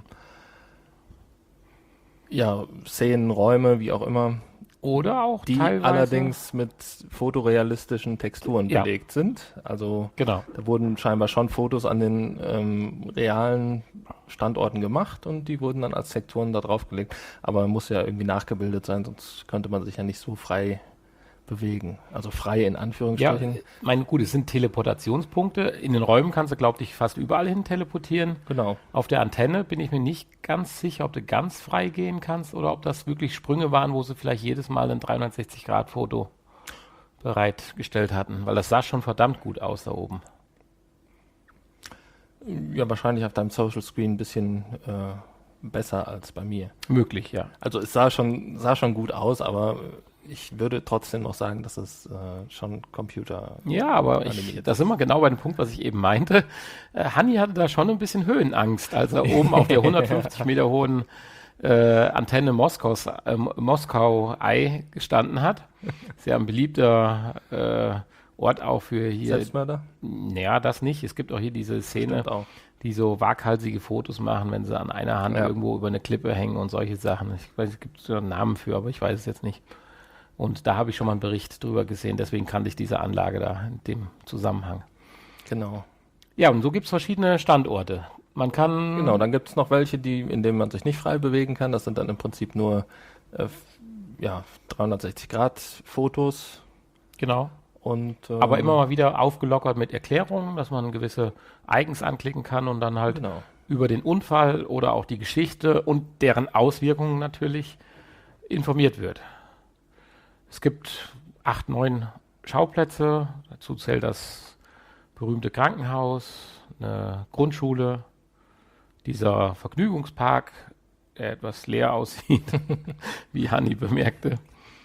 ja, Szenen, Räume, wie auch immer, Oder auch die teilweise, allerdings mit fotorealistischen Texturen Ja. belegt sind. Also genau. da wurden scheinbar schon Fotos an den ähm, realen Standorten gemacht und die wurden dann als Texturen da draufgelegt. Aber muss ja irgendwie nachgebildet sein, sonst könnte man sich ja nicht so frei bewegen. Also frei in Ja, Anführungsstrichen. mein gut, es sind Teleportationspunkte. In den Räumen kannst du, glaube ich, fast überall hin teleportieren. Genau. Auf der Antenne bin ich mir nicht ganz sicher, ob du ganz frei gehen kannst oder ob das wirklich Sprünge waren, wo sie vielleicht jedes Mal ein dreihundertsechzig Grad Foto bereitgestellt hatten, weil das sah schon verdammt gut aus da oben. Ja, wahrscheinlich auf deinem Social Screen ein bisschen äh, besser als bei mir. Möglich, ja. Also es sah schon, sah schon gut aus, aber ich würde trotzdem noch sagen, dass es äh, schon Computer Ja, aber ich, animiert da sind wir genau bei dem Punkt, was ich eben meinte. Äh, Hanni hatte da schon ein bisschen Höhenangst, als er oben auf der hundertfünfzig Meter hohen äh, Antenne Moskaus, äh, Moskau Eye gestanden hat. Sehr ein beliebter äh, Ort auch für hier. Selbstmörder. Naja, das nicht. Es gibt auch hier diese Szene, Stimmt auch. die so waghalsige Fotos machen, wenn sie an einer Hand Ja. irgendwo über eine Klippe hängen und solche Sachen. Ich weiß, es gibt so einen Namen für, aber ich weiß es jetzt nicht. Und da habe ich schon mal einen Bericht drüber gesehen, deswegen kannte ich diese Anlage da in dem Zusammenhang. Genau. Ja, und so gibt es verschiedene Standorte. Man kann. Genau, dann gibt es noch welche, die, in denen man sich nicht frei bewegen kann. Das sind dann im Prinzip nur äh, f- ja, dreihundertsechzig Grad Fotos. Genau. Und, ähm, Aber immer mal wieder aufgelockert mit Erklärungen, dass man gewisse Icons anklicken kann und dann halt Genau. über den Unfall oder auch die Geschichte und deren Auswirkungen natürlich informiert wird. Es gibt acht, neun Schauplätze. Dazu zählt das berühmte Krankenhaus, eine Grundschule, dieser Vergnügungspark, der etwas leer aussieht, wie Hanni bemerkte.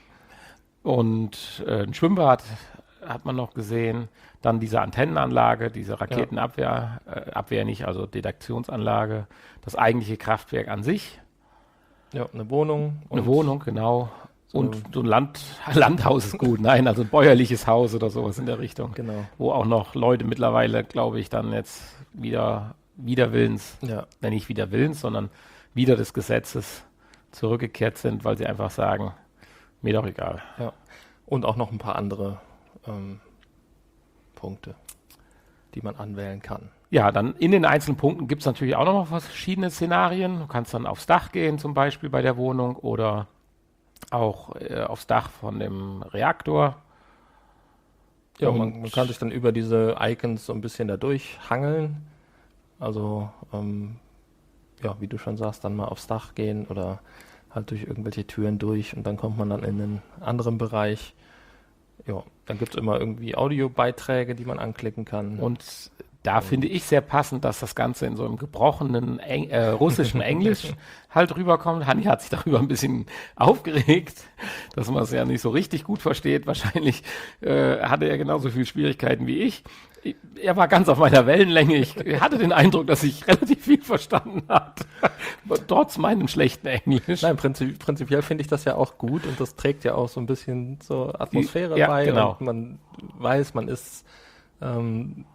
Und äh, ein Schwimmbad hat man noch gesehen. Dann diese Antennenanlage, diese Raketenabwehr, äh, Abwehr nicht, also Detektionsanlage, das eigentliche Kraftwerk an sich. Ja, eine Wohnung. Eine und- Wohnung, genau. So- Und so ein Land, Landhaus ist gut. Nein, also ein bäuerliches Haus oder sowas in der Richtung. Genau. Wo auch noch Leute mittlerweile, glaube ich, dann jetzt wieder, wieder Willens, Ja, wenn nicht wieder Willens, sondern wieder des Gesetzes zurückgekehrt sind, weil sie einfach sagen, mir doch egal. ja. Und auch noch ein paar andere ähm, Punkte, die man anwählen kann. Ja, dann in den einzelnen Punkten gibt es natürlich auch noch verschiedene Szenarien. Du kannst dann aufs Dach gehen, zum Beispiel bei der Wohnung, oder auch äh, aufs Dach von dem Reaktor. Ja, Und- man, man kann sich dann über diese Icons so ein bisschen da durchhangeln. Also, ähm, ja, wie du schon sagst, dann mal aufs Dach gehen oder halt durch irgendwelche Türen durch und dann kommt man dann in einen anderen Bereich. Ja, dann gibt es immer irgendwie Audiobeiträge, die man anklicken kann. Und da finde ich sehr passend, dass das Ganze in so einem gebrochenen Eng äh, russischen Englisch halt rüberkommt. Hanni hat sich darüber ein bisschen aufgeregt, dass man es ja nicht so richtig gut versteht. Wahrscheinlich äh, hatte er genauso viele Schwierigkeiten wie ich. Ich- Er war ganz auf meiner Wellenlänge. Ich hatte den Eindruck, dass ich relativ viel verstanden habe, trotz meinem schlechten Englisch. Nein, prinzip, prinzipiell finde ich das ja auch gut und das trägt ja auch so ein bisschen zur Atmosphäre Ja, bei. genau. Und man weiß, man ist ähm,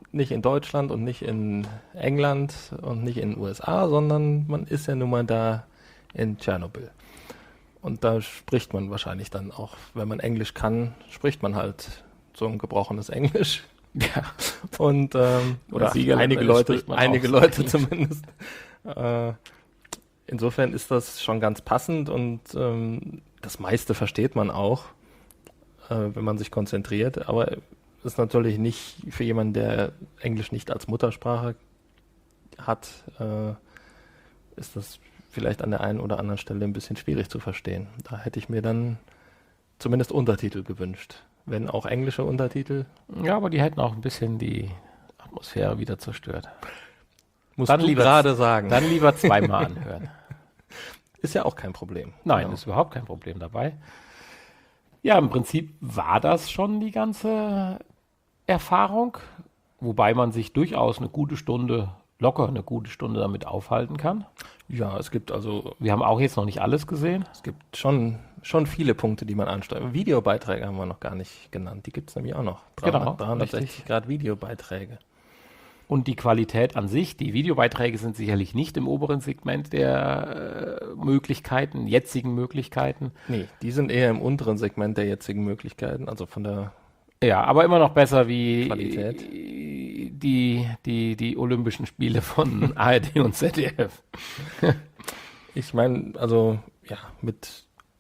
nicht in Deutschland und nicht in England und nicht in den U S A, sondern man ist ja nun mal da in Tschernobyl. Und da spricht man wahrscheinlich dann auch, wenn man Englisch kann, spricht man halt so ein gebrochenes Englisch. Ja. Und ähm, oder Siegerländer einige Leute, spricht man einige auch Leute Englisch. zumindest. Äh, insofern ist das schon ganz passend und ähm, das meiste versteht man auch, äh, wenn man sich konzentriert. Aber es ist natürlich nicht für jemanden, der Englisch nicht als Muttersprache hat, äh, ist das vielleicht an der einen oder anderen Stelle ein bisschen schwierig zu verstehen. Da hätte ich mir dann zumindest Untertitel gewünscht. Wenn auch englische Untertitel. Ja, aber die hätten auch ein bisschen die Atmosphäre wieder zerstört. Musst Dann du lieber- gerade sagen. Dann lieber zweimal anhören. Ist ja auch kein Problem. Nein, Genau. ist überhaupt kein Problem dabei. Ja, im Prinzip war das schon die ganze Erfahrung, wobei man sich durchaus eine gute Stunde, locker eine gute Stunde damit aufhalten kann. Ja, es gibt also Wir haben auch jetzt noch nicht alles gesehen. es gibt schon, schon viele Punkte, die man ansteuert. Videobeiträge haben wir noch gar nicht genannt. Die gibt es nämlich auch noch. Genau, dreihundertsechzig richtig. Grad Videobeiträge. Und die Qualität an sich, die Videobeiträge sind sicherlich nicht im oberen Segment der äh, Möglichkeiten, jetzigen Möglichkeiten. Nee, die sind eher im unteren Segment der jetzigen Möglichkeiten, also von der Ja, aber immer noch besser wie Qualität. die, die, die Olympischen Spiele von A R D und Z D F. Ich meine, also ja, mit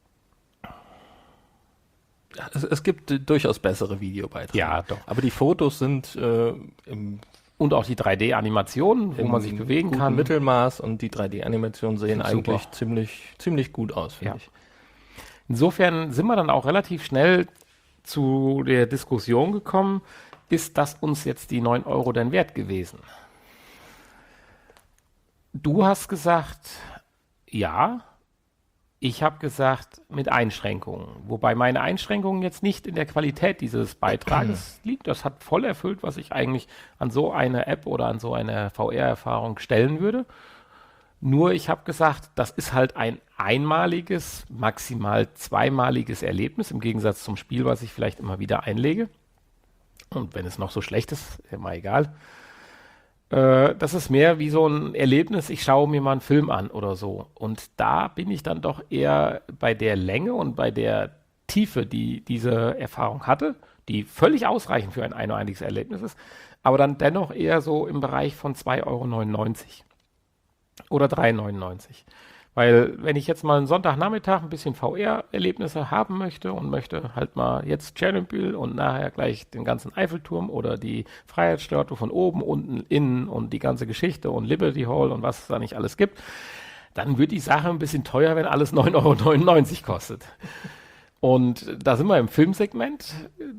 ja, es, es gibt durchaus bessere Videobeiträge. Ja, doch. Aber die Fotos sind äh, im, Und auch die drei D-Animationen, wo im man sich bewegen guten kann. Mittelmaß und die drei D-Animationen sehen Super. eigentlich ziemlich, ziemlich gut aus, finde Ja. ich. Insofern sind wir dann auch relativ schnell zu der Diskussion gekommen, ist das uns jetzt die neun Euro denn wert gewesen? Du hast gesagt, ja. Ich habe gesagt, mit Einschränkungen. Wobei meine Einschränkungen jetzt nicht in der Qualität dieses Beitrages liegt. Das hat voll erfüllt, was ich eigentlich an so eine App oder an so eine V R-Erfahrung stellen würde. Nur ich habe gesagt, das ist halt ein einmaliges, maximal zweimaliges Erlebnis, im Gegensatz zum Spiel, was ich vielleicht immer wieder einlege. Und wenn es noch so schlecht ist, ist mal egal. Äh, das ist mehr wie so ein Erlebnis, ich schaue mir mal einen Film an oder so. Und da bin ich dann doch eher bei der Länge und bei der Tiefe, die diese Erfahrung hatte, die völlig ausreichend für ein einmaliges Erlebnis ist, aber dann dennoch eher so im Bereich von zwei Euro neunundneunzig oder drei Euro neunundneunzig. Weil wenn ich jetzt mal einen Sonntagnachmittag ein bisschen V R-Erlebnisse haben möchte und möchte halt mal jetzt Tschernobyl und nachher gleich den ganzen Eiffelturm oder die Freiheitsstatue von oben, unten, innen und die ganze Geschichte und Liberty Hall und was es da nicht alles gibt, dann wird die Sache ein bisschen teuer, wenn alles neun Euro neunundneunzig kostet. Und da sind wir im Filmsegment,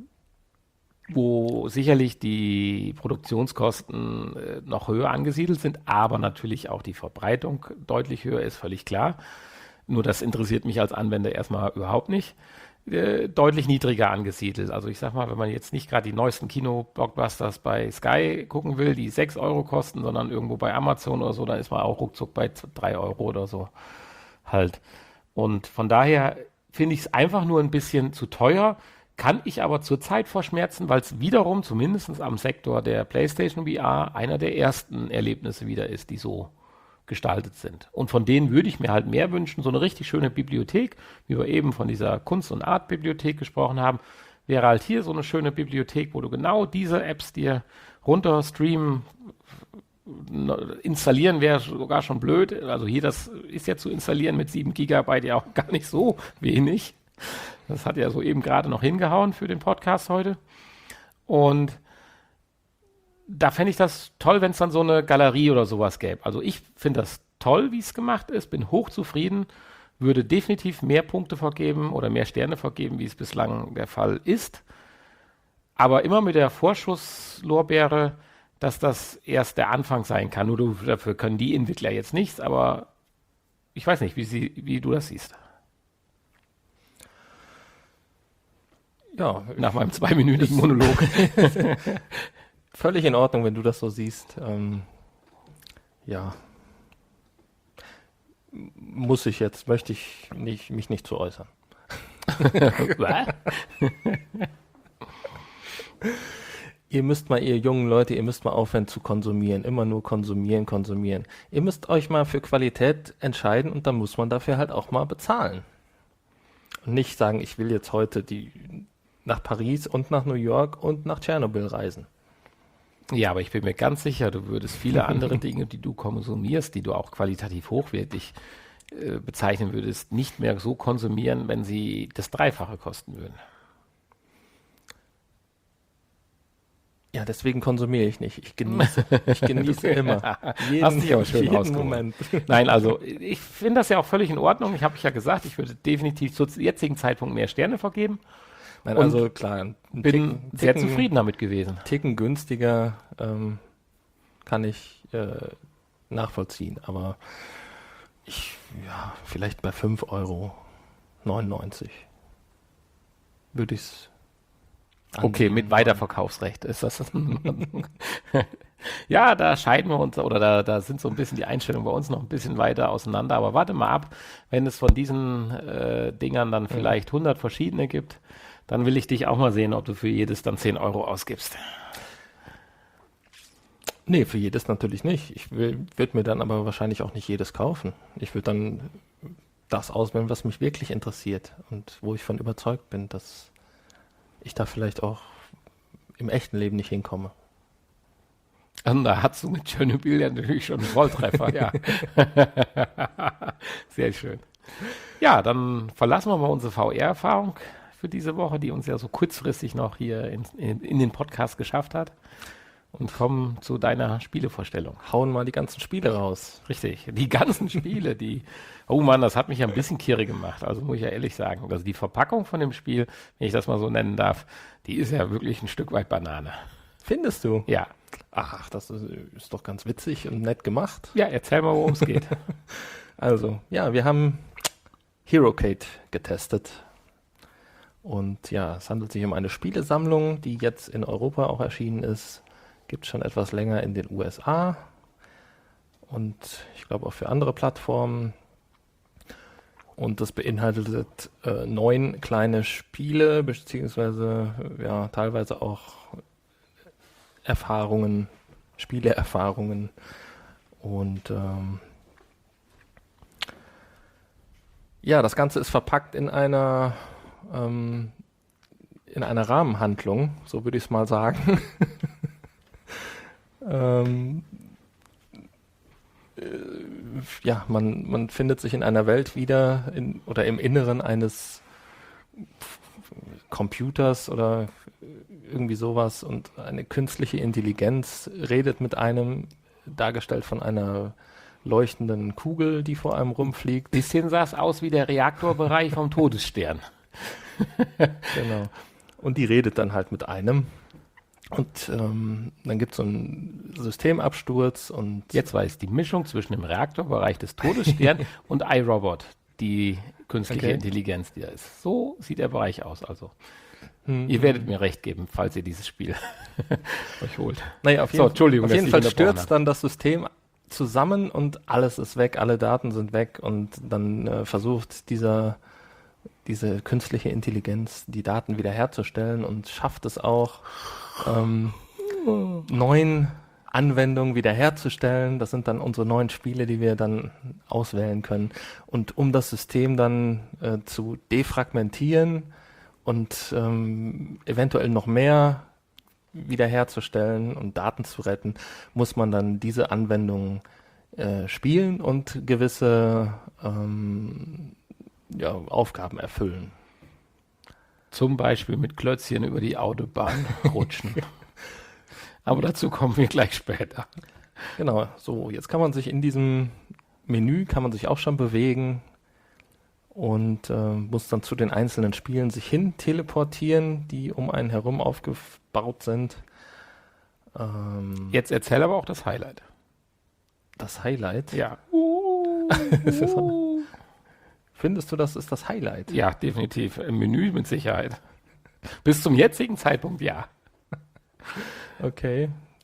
wo sicherlich die Produktionskosten äh, noch höher angesiedelt sind, aber natürlich auch die Verbreitung deutlich höher ist, völlig klar. Nur das interessiert mich als Anwender erstmal überhaupt nicht. Äh, deutlich niedriger angesiedelt. Also ich sag mal, wenn man jetzt nicht gerade die neuesten Kino-Blockbusters bei Sky gucken will, die sechs Euro kosten, sondern irgendwo bei Amazon oder so, dann ist man auch ruckzuck bei drei Euro oder so halt. Und von daher finde ich es einfach nur ein bisschen zu teuer. Kann ich aber zurzeit verschmerzen, weil es wiederum zumindest am Sektor der PlayStation V R einer der ersten Erlebnisse wieder ist, die so gestaltet sind. Und von denen würde ich mir halt mehr wünschen. So eine richtig schöne Bibliothek, wie wir eben von dieser Kunst- und Art-Bibliothek gesprochen haben, wäre halt hier so eine schöne Bibliothek, wo du genau diese Apps dir runter streamen, installieren wäre sogar schon blöd. Also hier, das ist ja zu installieren mit sieben Gigabyte ja auch gar nicht so wenig. Das hat ja so eben gerade noch hingehauen für den Podcast heute. Und da fände ich das toll, wenn es dann so eine Galerie oder sowas gäbe. Also ich finde das toll, wie es gemacht ist, bin hochzufrieden, würde definitiv mehr Punkte vergeben oder mehr Sterne vergeben, wie es bislang der Fall ist. Aber immer mit der Vorschusslorbeere, dass das erst der Anfang sein kann. Nur du, dafür können die Entwickler jetzt nichts, aber ich weiß nicht, wie, sie, wie du das siehst. Ja, Nach meinem zweiminütigen Monolog. völlig in Ordnung, wenn du das so siehst. Ähm, ja. Muss ich jetzt, möchte ich nicht, mich nicht zu ihr müsst mal, ihr jungen Leute, ihr müsst mal aufhören zu konsumieren, immer nur konsumieren, konsumieren. Ihr müsst euch mal für Qualität entscheiden und dann muss man dafür halt auch mal bezahlen. Und nicht sagen, ich will jetzt heute die nach Paris und nach New York und nach Tschernobyl reisen. Ja, aber ich bin mir ganz sicher, du würdest viele andere Dinge, die du konsumierst, die du auch qualitativ hochwertig äh, bezeichnen würdest, nicht mehr so konsumieren, wenn sie das Dreifache kosten würden. Ja, deswegen konsumiere ich nicht. Ich genieße, ich genieße immer. Jeden, Hast dich aber schön jeden Moment. Nein, also ich finde das ja auch völlig in Ordnung. Ich habe ja gesagt, ich würde definitiv zum jetzigen Zeitpunkt mehr Sterne vergeben. Nein, also klar, ein bin Ticken, sehr Ticken, zufrieden damit gewesen. Ticken günstiger ähm, kann ich äh, nachvollziehen, aber ich, ja, vielleicht bei fünf Euro neunundneunzig würde ich es Okay, mit Weiterverkaufsrecht ist das. Ja, da scheiden wir uns, oder da, da sind so ein bisschen die Einstellungen bei uns noch ein bisschen weiter auseinander. Aber warte mal ab, wenn es von diesen äh, Dingern dann vielleicht hundert verschiedene gibt, dann will ich dich auch mal sehen, ob du für jedes dann zehn Euro ausgibst. Nee, für jedes natürlich nicht. Ich würde mir dann aber wahrscheinlich auch nicht jedes kaufen. Ich würde dann das auswählen, was mich wirklich interessiert und wo ich von überzeugt bin, dass ich da vielleicht auch im echten Leben nicht hinkomme. Und da hast du mit Tschernobyl ja natürlich schon einen Volltreffer, ja. Sehr schön. Ja, dann verlassen wir mal unsere V R-Erfahrung für diese Woche, die uns ja so kurzfristig noch hier in, in, in den Podcast geschafft hat, und kommen zu deiner Spielevorstellung. Hauen mal die ganzen Spiele raus. Richtig, die ganzen Spiele, die, oh Mann, das hat mich ja ein bisschen kirre gemacht, also muss ich ja ehrlich sagen. Also die Verpackung von dem Spiel, wenn ich das mal so nennen darf, die ist ja wirklich ein Stück weit Banane. Findest du? Ja. Ach, das ist, ist doch ganz witzig und nett gemacht. Ja, erzähl mal, worum es geht. Also, ja, wir haben HeroCade getestet. Und ja, es handelt sich um eine Spielesammlung, die jetzt in Europa auch erschienen ist. Gibt es schon etwas länger in den U S A und ich glaube auch für andere Plattformen. Und das beinhaltet äh, neun kleine Spiele, beziehungsweise ja, teilweise auch Erfahrungen, Spieleerfahrungen. Und ähm, ja, das Ganze ist verpackt in einer ähm, in einer Rahmenhandlung, so würde ich es mal sagen. ähm, äh, ja, man, man findet sich in einer Welt wieder in, oder im Inneren eines Computers oder irgendwie sowas, und eine künstliche Intelligenz redet mit einem, dargestellt von einer leuchtenden Kugel, die vor einem rumfliegt. Bisschen sah es aus wie der Reaktorbereich vom Todesstern. Genau. Und die redet dann halt mit einem. Und ähm, dann gibt es so einen Systemabsturz und jetzt war es die Mischung zwischen dem Reaktorbereich des Todessterns und iRobot, die künstliche Okay. Intelligenz, die da ist. So sieht der Bereich aus. Also hm, ihr werdet mir recht geben, falls ihr dieses Spiel euch holt. naja, auf So, jeden, Entschuldigung, auf dass jeden ich Fall unterbrochen stürzt dann das System zusammen und alles ist weg, alle Daten sind weg, und dann äh, versucht dieser diese künstliche Intelligenz die Daten wiederherzustellen und schafft es auch, ähm, neun Anwendungen wiederherzustellen. Das sind dann unsere neun Spiele, die wir dann auswählen können. Und um das System dann äh, zu defragmentieren und ähm, eventuell noch mehr wiederherzustellen und Daten zu retten, muss man dann diese Anwendungen äh, spielen und gewisse ähm, ja, Aufgaben erfüllen. Zum Beispiel mit Klötzchen über die Autobahn rutschen. Aber dazu kommen wir gleich später. Genau, so, jetzt kann man sich in diesem Menü, kann man sich auch schon bewegen und äh, muss dann zu den einzelnen Spielen sich hin teleportieren, die um einen herum aufgebaut sind. Ähm, Jetzt erzähl aber auch das Highlight. das Highlight? Ja. Das ist so- Findest du, das ist das Highlight? Ja, definitiv. Im Menü mit Sicherheit. Bis zum jetzigen Zeitpunkt ja. Okay,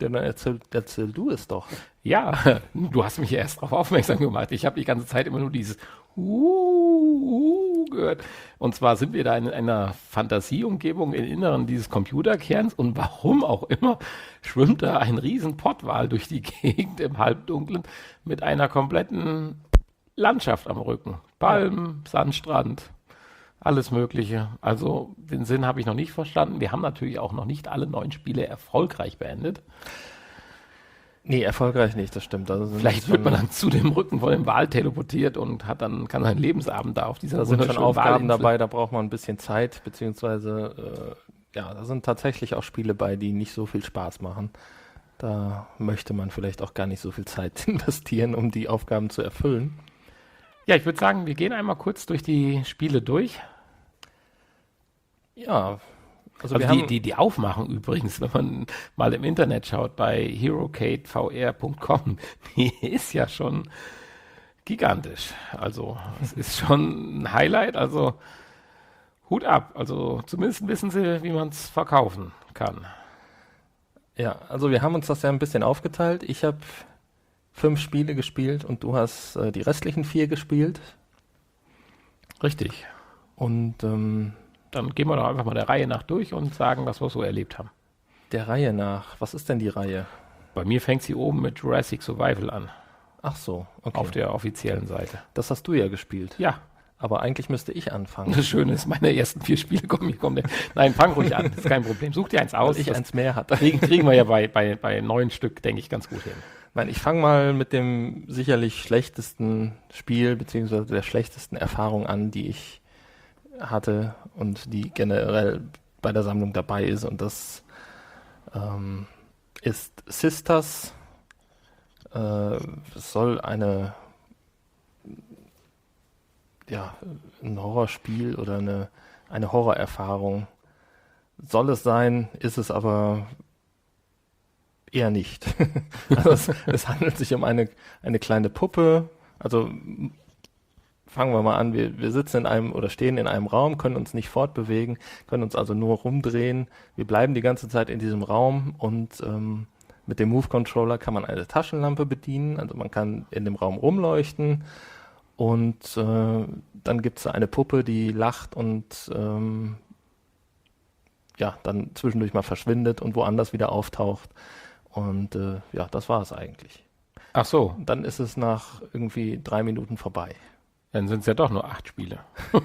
Ja, dann erzähl, erzähl du es doch. Ja, du hast mich ja erst darauf aufmerksam gemacht. Ich habe die ganze Zeit immer nur dieses Uh, uh, gehört. Und zwar sind wir da in einer Fantasieumgebung im Inneren dieses Computerkerns und warum auch immer schwimmt da ein riesen Pottwal durch die Gegend im Halbdunklen mit einer kompletten Landschaft am Rücken. Palmen, Sandstrand, alles Mögliche. Also den Sinn habe ich noch nicht verstanden. Wir haben natürlich auch noch nicht alle neun Spiele erfolgreich beendet. Nee, erfolgreich nicht, das stimmt. Also Vielleicht wird man dann zu dem Rücken von dem Wal teleportiert und hat dann kann seinen Lebensabend da auf dieser Da sind schon wunderschönen Aufgaben Walinsel. dabei, da braucht man ein bisschen Zeit, beziehungsweise äh, ja, da sind tatsächlich auch Spiele bei, die nicht so viel Spaß machen. Da möchte man vielleicht auch gar nicht so viel Zeit investieren, um die Aufgaben zu erfüllen. Ja, ich würde sagen, wir gehen einmal kurz durch die Spiele durch. Ja, also, Also wir die, haben, die, die Aufmachung übrigens, wenn man mal im Internet schaut, bei herocade v r punkt com, die ist ja schon gigantisch. Also es ist schon ein Highlight, also Hut ab. Also zumindest wissen sie, wie man es verkaufen kann. ja, also wir haben uns das ja ein bisschen aufgeteilt. Ich habe fünf Spiele gespielt und du hast äh, die restlichen vier gespielt. Richtig. Und ähm, Dann gehen wir doch einfach mal der Reihe nach durch und sagen, was wir so erlebt haben. der Reihe nach, was ist denn die Reihe? Bei mir fängt sie oben mit Jurassic Survival an, Ach so, okay. auf der offiziellen Seite. Das hast du ja gespielt. Ja, Aber eigentlich müsste ich anfangen. das Schöne ist, meine ersten vier Spiele kommen hier. Kommen. Nein, fang ruhig an, ist kein Problem. Such dir eins aus. Weil ich Das eins mehr hatte. kriegen, kriegen wir ja bei, bei, bei neun Stück, denke ich, ganz gut hin. Nein, ich fange mal mit dem sicherlich schlechtesten Spiel, beziehungsweise der schlechtesten Erfahrung an, die ich hatte und die generell bei der Sammlung dabei ist. Und das ähm, ist Sisters. Äh, es soll eine, ja, ein Horrorspiel oder eine, eine Horrorerfahrung soll es sein, ist es aber eher nicht. Also es, es handelt sich um eine, eine kleine Puppe. Also fangen wir mal an, wir, wir sitzen in einem oder stehen in einem Raum, können uns nicht fortbewegen, können uns also nur rumdrehen. Wir bleiben die ganze Zeit in diesem Raum und ähm, mit dem Move-Controller kann man eine Taschenlampe bedienen, also man kann in dem Raum rumleuchten und äh, dann gibt es eine Puppe, die lacht und ähm, ja, dann zwischendurch mal verschwindet und woanders wieder auftaucht. Und äh, ja, das war es eigentlich. Ach so, Dann ist es nach irgendwie drei Minuten vorbei. dann sind es ja doch nur acht Spiele.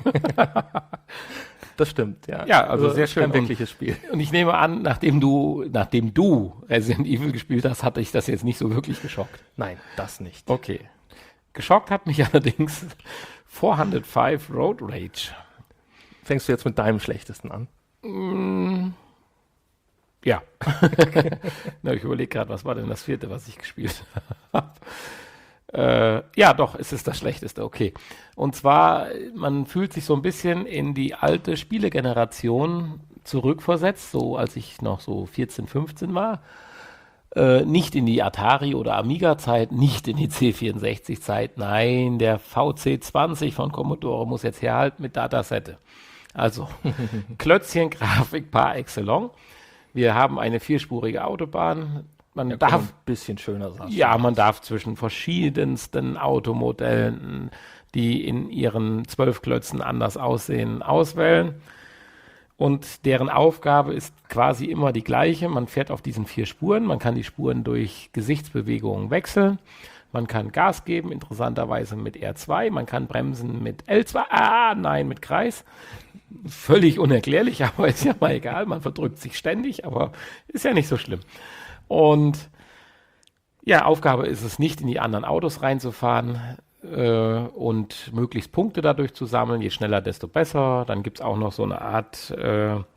Das stimmt, ja. Ja, also sehr schön. Kein wirkliches Spiel. Und ich nehme an, nachdem du, nachdem du Resident Evil gespielt hast, hatte ich das jetzt nicht so wirklich geschockt. Nein, das nicht. Okay. Geschockt hat mich allerdings vierhundertfünf Road Rage. Fängst du jetzt mit deinem schlechtesten an? Mm, ja. Na, ich überlege gerade, was war denn das vierte, was ich gespielt habe? Äh, ja, doch, es ist das Schlechteste, okay. Und zwar, man fühlt sich so ein bisschen in die alte Spielegeneration zurückversetzt, so als ich noch so vierzehn, fünfzehn war. Äh, nicht in die Atari- oder Amiga-Zeit, nicht in die C vierundsechzig-Zeit, nein, der V C zwanzig von Commodore muss jetzt herhalten mit Datasette. Also, Klötzchen-Grafik par excellence. Wir haben eine vierspurige Autobahn. Man Ja, darf ein bisschen schöner sein. ja, man darf zwischen verschiedensten Automodellen, die in ihren zwölf Klötzen anders aussehen, auswählen. Und deren Aufgabe ist quasi immer die gleiche. Man fährt auf diesen vier Spuren. Man kann die Spuren durch Gesichtsbewegungen wechseln. Man kann Gas geben, interessanterweise mit R zwei. Man kann bremsen mit L zwei. Ah, nein, mit Kreis. Völlig unerklärlich, aber ist ja mal egal. Man verdrückt sich ständig, aber ist ja nicht so schlimm. Und ja, Aufgabe ist es nicht, in die anderen Autos reinzufahren äh, und möglichst Punkte dadurch zu sammeln. Je schneller, desto besser. Dann gibt es auch noch so eine Art äh, äh,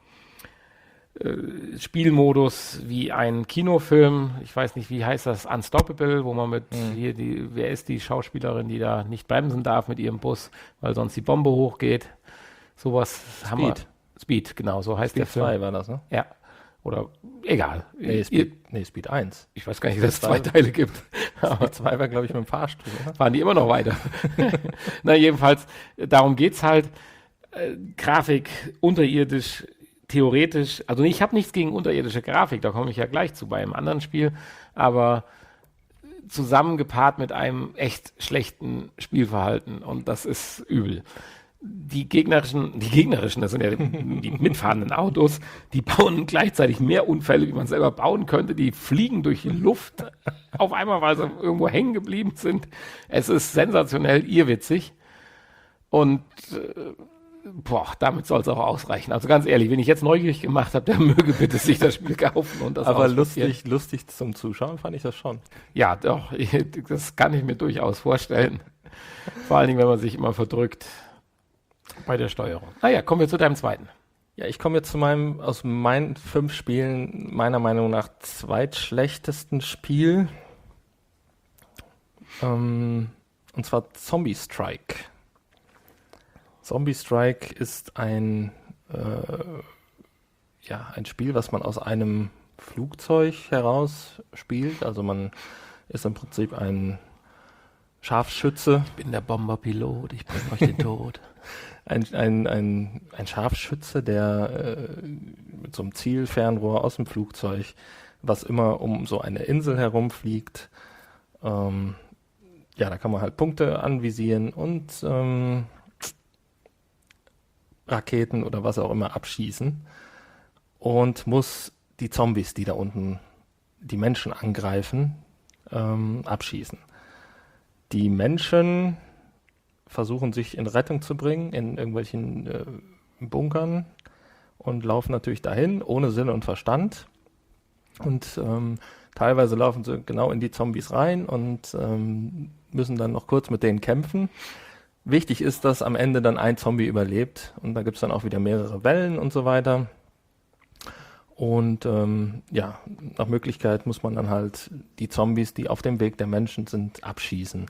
Spielmodus wie ein Kinofilm. Ich weiß nicht, wie heißt das? Unstoppable, wo man mit Mhm. hier die, wer ist die Schauspielerin, die da nicht bremsen darf mit ihrem Bus, weil sonst die Bombe hochgeht. Sowas haben wir. Speed. Speed, genau, so heißt der Speed Film. zwei war das, ne? Ja. Oder egal. Nee, Ihr- Speed, nee, Speed eins. Ich weiß gar nicht, dass es Speed zwei zwei. Teile gibt. Speed zwei war, glaube ich, mit dem Fahrstuhl, oder? Fahren die immer noch weiter. Na, jedenfalls, äh, darum geht's halt. Äh, Grafik unterirdisch, theoretisch, also ich habe nichts gegen unterirdische Grafik, da komme ich ja gleich zu bei einem anderen Spiel, aber zusammengepaart mit einem echt schlechten Spielverhalten und das ist übel. Die gegnerischen, die gegnerischen, das sind ja die mitfahrenden Autos, die bauen gleichzeitig mehr Unfälle, wie man selber bauen könnte. Die fliegen durch die Luft auf einmal, weil sie irgendwo hängen geblieben sind. Es ist sensationell irrwitzig und äh, boah, damit soll es auch ausreichen. Also ganz ehrlich, wenn ich jetzt neugierig gemacht habe, der möge bitte sich das Spiel kaufen und das Aber lustig, lustig zum Zuschauen fand ich das schon. Ja, doch, das kann ich mir durchaus vorstellen. Vor allen Dingen, wenn man sich immer verdrückt bei der Steuerung. Naja, kommen wir zu deinem zweiten. Ja, ich komme jetzt zu meinem, aus meinen fünf Spielen, meiner Meinung nach zweitschlechtesten Spiel. Ähm, und zwar Zombie Strike. Zombie Strike ist ein, äh, ja, ein Spiel, was man aus einem Flugzeug heraus spielt. Also man ist im Prinzip ein Scharfschütze. Ich bin der Bomberpilot, ich bringe euch den Tod. Ein, ein, ein, ein Scharfschütze, der äh, mit so einem Zielfernrohr aus dem Flugzeug, was immer um so eine Insel herumfliegt. Ähm, ja, da kann man halt Punkte anvisieren und ähm, Raketen oder was auch immer abschießen und muss die Zombies, die da unten die Menschen angreifen, ähm, abschießen. Die Menschen versuchen sich in Rettung zu bringen in irgendwelchen äh, Bunkern und laufen natürlich dahin ohne Sinn und Verstand und ähm, teilweise laufen sie genau in die Zombies rein und ähm, müssen dann noch kurz mit denen kämpfen. Wichtig ist, dass am Ende dann ein Zombie überlebt und da gibt es dann auch wieder mehrere Wellen und so weiter. Und ähm, ja, nach Möglichkeit muss man dann halt die Zombies, die auf dem Weg der Menschen sind, abschießen.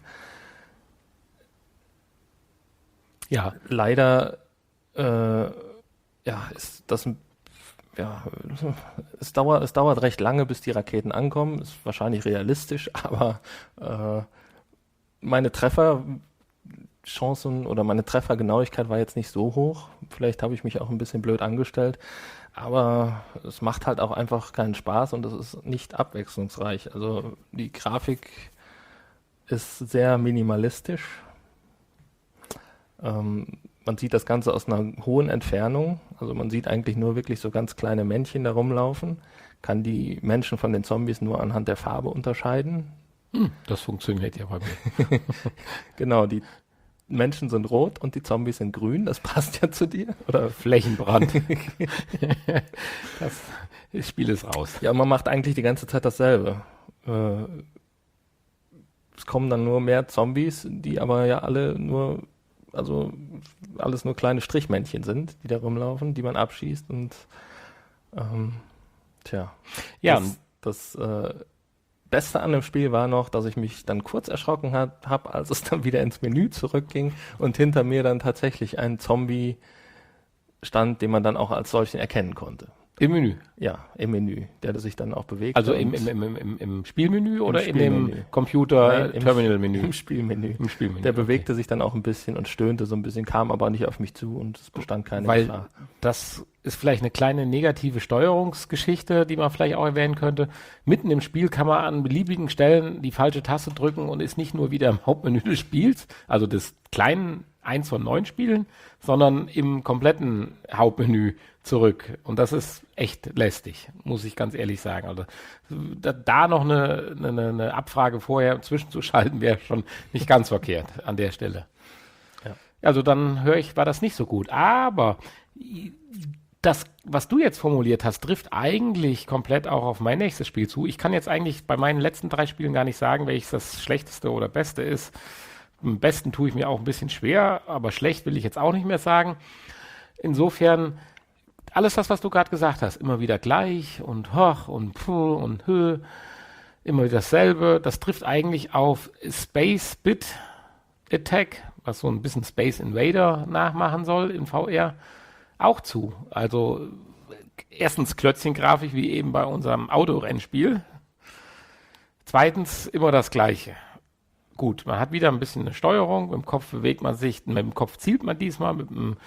Ja, leider äh, ja, ist das ja, es dauert, es dauert recht lange, bis die Raketen ankommen. Ist wahrscheinlich realistisch, aber äh, meine Trefferchancen oder meine Treffergenauigkeit war jetzt nicht so hoch. Vielleicht habe ich mich auch ein bisschen blöd angestellt. Aber es macht halt auch einfach keinen Spaß und es ist nicht abwechslungsreich. Also die Grafik ist sehr minimalistisch. Ähm, man sieht das Ganze aus einer hohen Entfernung. Also man sieht eigentlich nur wirklich so ganz kleine Männchen da rumlaufen. Kann die Menschen von den Zombies nur anhand der Farbe unterscheiden. Hm, das funktioniert ja bei mir. Genau, die Menschen sind rot und die Zombies sind grün. Das passt ja zu dir. Oder Flächenbrand. Das, das Spiel ist raus. Ja, man macht eigentlich die ganze Zeit dasselbe. Äh, es kommen dann nur mehr Zombies, die aber ja alle nur, also alles nur kleine Strichmännchen sind, die da rumlaufen, die man abschießt und ähm, tja. Ja, das, das äh, Beste an dem Spiel war noch, dass ich mich dann kurz erschrocken habe, als es dann wieder ins Menü zurückging und hinter mir dann tatsächlich ein Zombie stand, den man dann auch als solchen erkennen konnte. Im Menü? Ja, im Menü, der sich dann auch bewegt. Also im, im, im, im, im Spielmenü oder Spielmenü. in dem Computer-Terminal-Menü? Im Spielmenü. Im Spielmenü. Der bewegte okay. sich dann auch ein bisschen und stöhnte so ein bisschen, kam aber nicht auf mich zu und es bestand keine Weil Gefahr. Das ist vielleicht eine kleine negative Steuerungsgeschichte, die man vielleicht auch erwähnen könnte. Mitten im Spiel kann man an beliebigen Stellen die falsche Taste drücken und ist nicht nur wieder im Hauptmenü des Spiels, also des kleinen eins von neun Spielen, sondern im kompletten Hauptmenü zurück. Und das ist echt lästig, muss ich ganz ehrlich sagen. Also da, da noch eine, eine, eine Abfrage vorher zwischenzuschalten, wäre schon nicht ganz verkehrt an der Stelle. Ja. Also dann höre ich, war das nicht so gut. Aber das, was du jetzt formuliert hast, trifft eigentlich komplett auch auf mein nächstes Spiel zu. Ich kann jetzt eigentlich bei meinen letzten drei Spielen gar nicht sagen, welches das schlechteste oder beste ist. Am besten tue ich mir auch ein bisschen schwer, aber schlecht will ich jetzt auch nicht mehr sagen. Insofern, alles das, was du gerade gesagt hast, immer wieder gleich und hoch und puh und hö, immer wieder dasselbe. Das trifft eigentlich auf Space Bit Attack, was so ein bisschen Space Invader nachmachen soll in V R, auch zu. Also erstens Klötzchengrafik wie eben bei unserem Autorennspiel. Zweitens immer das Gleiche. Gut, man hat wieder ein bisschen eine Steuerung, mit dem Kopf bewegt man sich, mit dem Kopf zielt man diesmal, mit dem,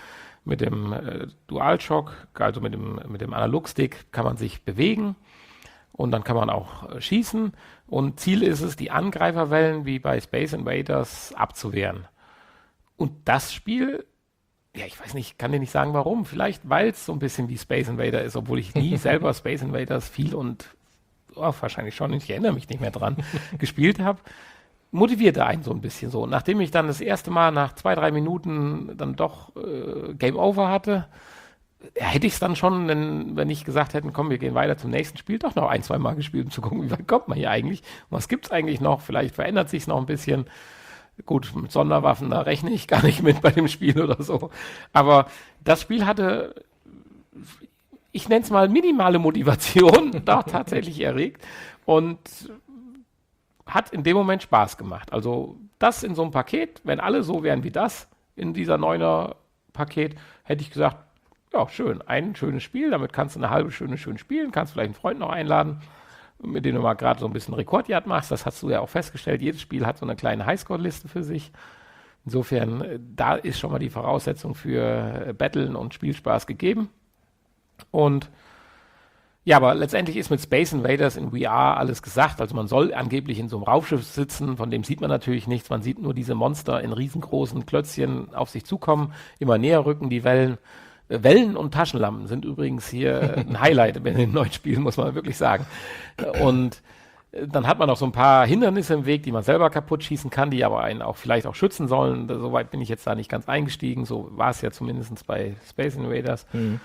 mit dem äh, DualShock, also mit dem, mit dem Analogstick, kann man sich bewegen und dann kann man auch äh, schießen. Und Ziel ist es, die Angreiferwellen wie bei Space Invaders abzuwehren. Und das Spiel, ja, ich weiß nicht, kann dir nicht sagen, warum. Vielleicht, weil es so ein bisschen wie Space Invader ist, obwohl ich nie selber Space Invaders viel und oh, wahrscheinlich schon, ich erinnere mich nicht mehr dran, gespielt habe. Motivierte einen so ein bisschen so. Und nachdem ich dann das erste Mal nach zwei, drei Minuten dann doch äh, Game Over hatte, ja, hätte ich es dann schon, wenn, wenn ich gesagt hätten, komm, wir gehen weiter zum nächsten Spiel, doch noch ein, zwei Mal gespielt, um zu gucken, wie weit kommt man hier eigentlich und was gibt es eigentlich noch, vielleicht verändert sich es noch ein bisschen. Gut, mit Sonderwaffen, da rechne ich gar nicht mit bei dem Spiel oder so. Aber das Spiel hatte, ich nenne es mal minimale Motivation, da tatsächlich erregt und hat in dem Moment Spaß gemacht. Also das in so einem Paket, wenn alle so wären wie das in dieser Neuner-Paket, hätte ich gesagt, ja, schön, ein schönes Spiel, damit kannst du eine halbe Stunde schön spielen, kannst vielleicht einen Freund noch einladen, mit dem du mal gerade so ein bisschen Rekordjagd machst. Das hast du ja auch festgestellt. Jedes Spiel hat so eine kleine Highscore-Liste für sich. Insofern, da ist schon mal die Voraussetzung für Battlen und Spielspaß gegeben. Und ja, aber letztendlich ist mit Space Invaders in V R alles gesagt. Also man soll angeblich in so einem Raumschiff sitzen, von dem sieht man natürlich nichts. Man sieht nur diese Monster in riesengroßen Klötzchen auf sich zukommen, immer näher rücken die Wellen. Wellen und Taschenlampen sind übrigens hier ein Highlight in den neuen Spielen, muss man wirklich sagen. Und dann hat man noch so ein paar Hindernisse im Weg, die man selber kaputt schießen kann, die aber einen auch vielleicht auch schützen sollen. Soweit bin ich jetzt da nicht ganz eingestiegen. So war es ja zumindest bei Space Invaders. Mhm.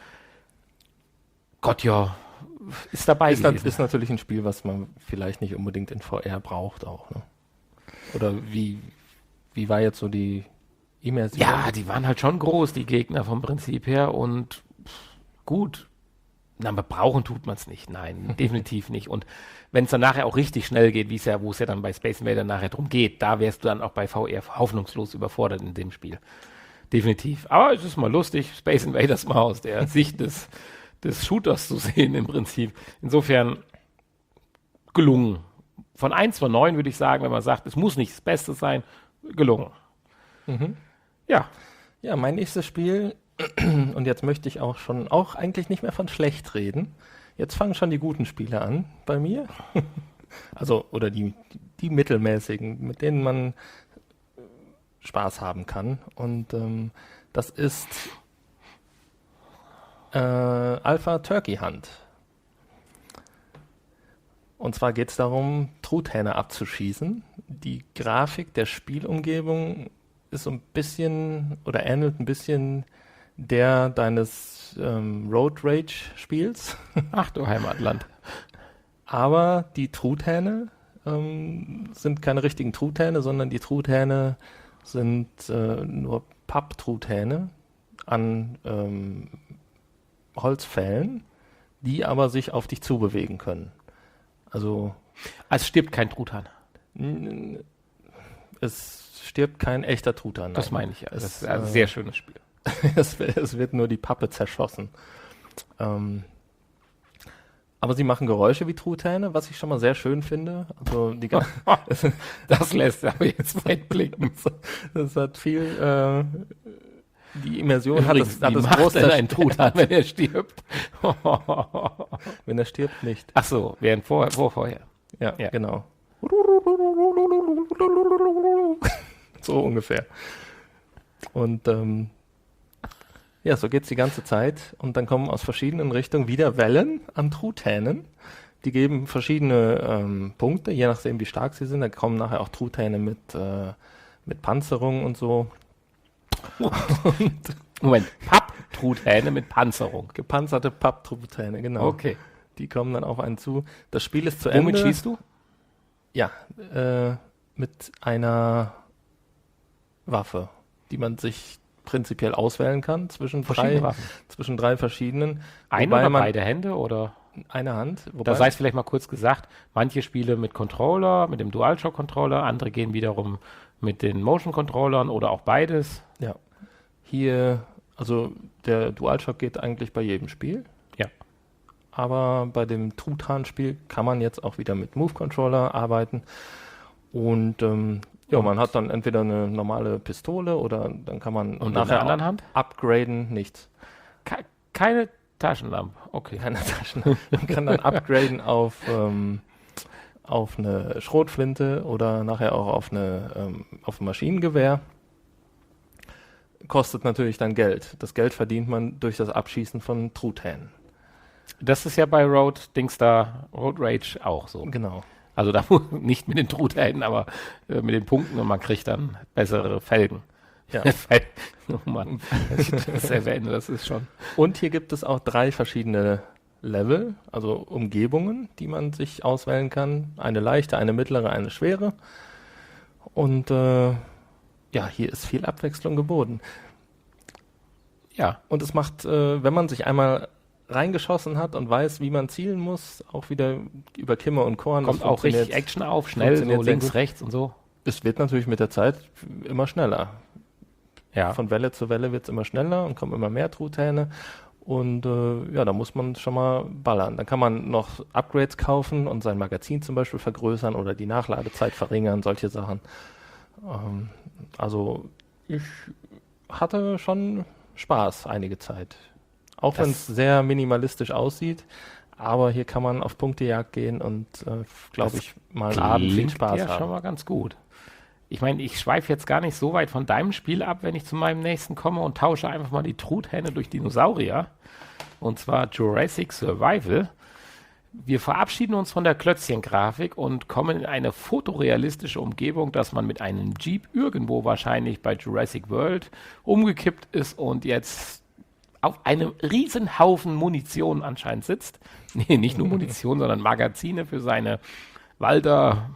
Gott, ja, ist dabei ist, gewesen. Ist natürlich ein Spiel, was man vielleicht nicht unbedingt in V R braucht auch. Ne? Oder wie, wie war jetzt so die Immersion? Ja, die waren halt schon groß, die Gegner vom Prinzip her und gut. Na, aber brauchen tut man es nicht. Nein, definitiv nicht. Und wenn es dann nachher auch richtig schnell geht, wie es ja, wo es ja dann bei Space Invader nachher drum geht, da wärst du dann auch bei V R hoffnungslos überfordert in dem Spiel. Definitiv. Aber es ist mal lustig, Space Invaders mal aus der Sicht des, des Shooters zu sehen im Prinzip. Insofern gelungen. Von eins von neun würde ich sagen, wenn man sagt, es muss nicht das Beste sein, gelungen. Mhm. Ja. Ja, mein nächstes Spiel, und jetzt möchte ich auch schon, auch eigentlich nicht mehr von schlecht reden. Jetzt fangen schon die guten Spiele an bei mir. Also, oder die, die mittelmäßigen, mit denen man Spaß haben kann. Und ähm, das ist äh, Alpha Turkey Hunt. Und zwar geht es darum, Truthähne abzuschießen. Die Grafik der Spielumgebung ist so ein bisschen oder ähnelt ein bisschen der deines ähm, Road Rage Spiels. Ach du Heimatland. Aber die Truthähne ähm, sind keine richtigen Truthähne, sondern die Truthähne sind äh, nur Papptruthähne an ähm, Holzpfählen, die aber sich auf dich zubewegen können. Also es stirbt kein Truthahn. N- es stirbt kein echter Truthahn. Das meine ich ja. Es, das ist ein äh, sehr schönes Spiel. es, es wird nur die Pappe zerschossen. Ähm, aber sie machen Geräusche wie Truthähne, was ich schon mal sehr schön finde. Also die das lässt aber jetzt weit blicken. Das hat viel. Äh, die Immersion Übrigens, hat das, hat das groß denn ein Truthahn, wenn er stirbt. Wenn er stirbt, nicht. Ach so, während vorher, vor vorher. Ja, ja, genau. So ungefähr. Und ähm, ja, so geht's die ganze Zeit. Und dann kommen aus verschiedenen Richtungen wieder Wellen an Truthähnen. Die geben verschiedene ähm, Punkte, je nachdem wie stark sie sind. Da kommen nachher auch Truthähne mit, äh, mit Panzerung und so. Und Moment, Papptruthähne mit Panzerung. Gepanzerte Papptruthähne, genau. Okay. Die kommen dann auf einen zu. Das Spiel ist zu Womit Ende. Womit schießt du? Ja, äh, mit einer Waffe, die man sich prinzipiell auswählen kann zwischen drei, Waffen. zwischen drei verschiedenen. Eine oder beide Hände oder? Eine Hand. Wobei, da sei es vielleicht mal kurz gesagt, manche Spiele mit Controller, mit dem DualShock-Controller, andere gehen wiederum mit den Motion-Controllern oder auch beides. Ja. Hier, also der DualShock geht eigentlich bei jedem Spiel. Ja. Aber bei dem Truthahn-Spiel kann man jetzt auch wieder mit Move-Controller arbeiten. Und ähm, ja, man hat dann entweder eine normale Pistole oder dann kann man Und in nachher der anderen Hand? upgraden, nichts. Ke keine Taschenlampe, okay. Keine Taschenlampe. Man kann dann upgraden auf, ähm, auf eine Schrotflinte oder nachher auch auf, eine, ähm, auf ein Maschinengewehr. Kostet natürlich dann Geld. Das Geld verdient man durch das Abschießen von Truthähnen. Das ist ja bei Road Dings da, Road Rage auch so. Genau. Also da nicht mit den Truthähnen, aber äh, mit den Punkten und man kriegt dann bessere Felgen. Ja. Oh Mann, das erwähne, das ist schon. Und hier gibt es auch drei verschiedene Level, also Umgebungen, die man sich auswählen kann. Eine leichte, eine mittlere, eine schwere. Und äh, ja, hier ist viel Abwechslung geboten. Ja. Und es macht, äh, wenn man sich einmal reingeschossen hat und weiß, wie man zielen muss, auch wieder über Kimme und Korn. Kommt auch richtig Action auf, schnell, so links, rechts und so. Es wird natürlich mit der Zeit immer schneller. Ja. Von Welle zu Welle wird es immer schneller und kommen immer mehr Truthähne. Und äh, ja, da muss man schon mal ballern. Dann kann man noch Upgrades kaufen und sein Magazin zum Beispiel vergrößern oder die Nachladezeit verringern, solche Sachen. Ähm, also ich hatte schon Spaß einige Zeit. Auch wenn es sehr minimalistisch aussieht, aber hier kann man auf Punktejagd gehen und, äh, glaube ich, mal einen Abend viel Spaß ja haben. Schon mal ganz gut. Ich meine, ich schweife jetzt gar nicht so weit von deinem Spiel ab, wenn ich zu meinem nächsten komme und tausche einfach mal die Truthähne durch Dinosaurier. Und zwar Jurassic Survival. Wir verabschieden uns von der Klötzchen-Grafik und kommen in eine fotorealistische Umgebung, dass man mit einem Jeep irgendwo wahrscheinlich bei Jurassic World umgekippt ist und jetzt auf einem riesen Haufen Munition anscheinend sitzt. Nee, nicht nur Munition, sondern Magazine für seine Walter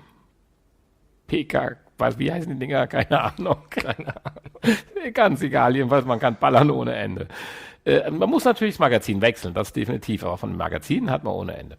P K, was, wie heißen die Dinger? Keine Ahnung. Keine Ahnung. Ganz egal, jedenfalls, man kann ballern ohne Ende. Äh, man muss natürlich das Magazin wechseln, das definitiv, aber von den Magazinen hat man ohne Ende.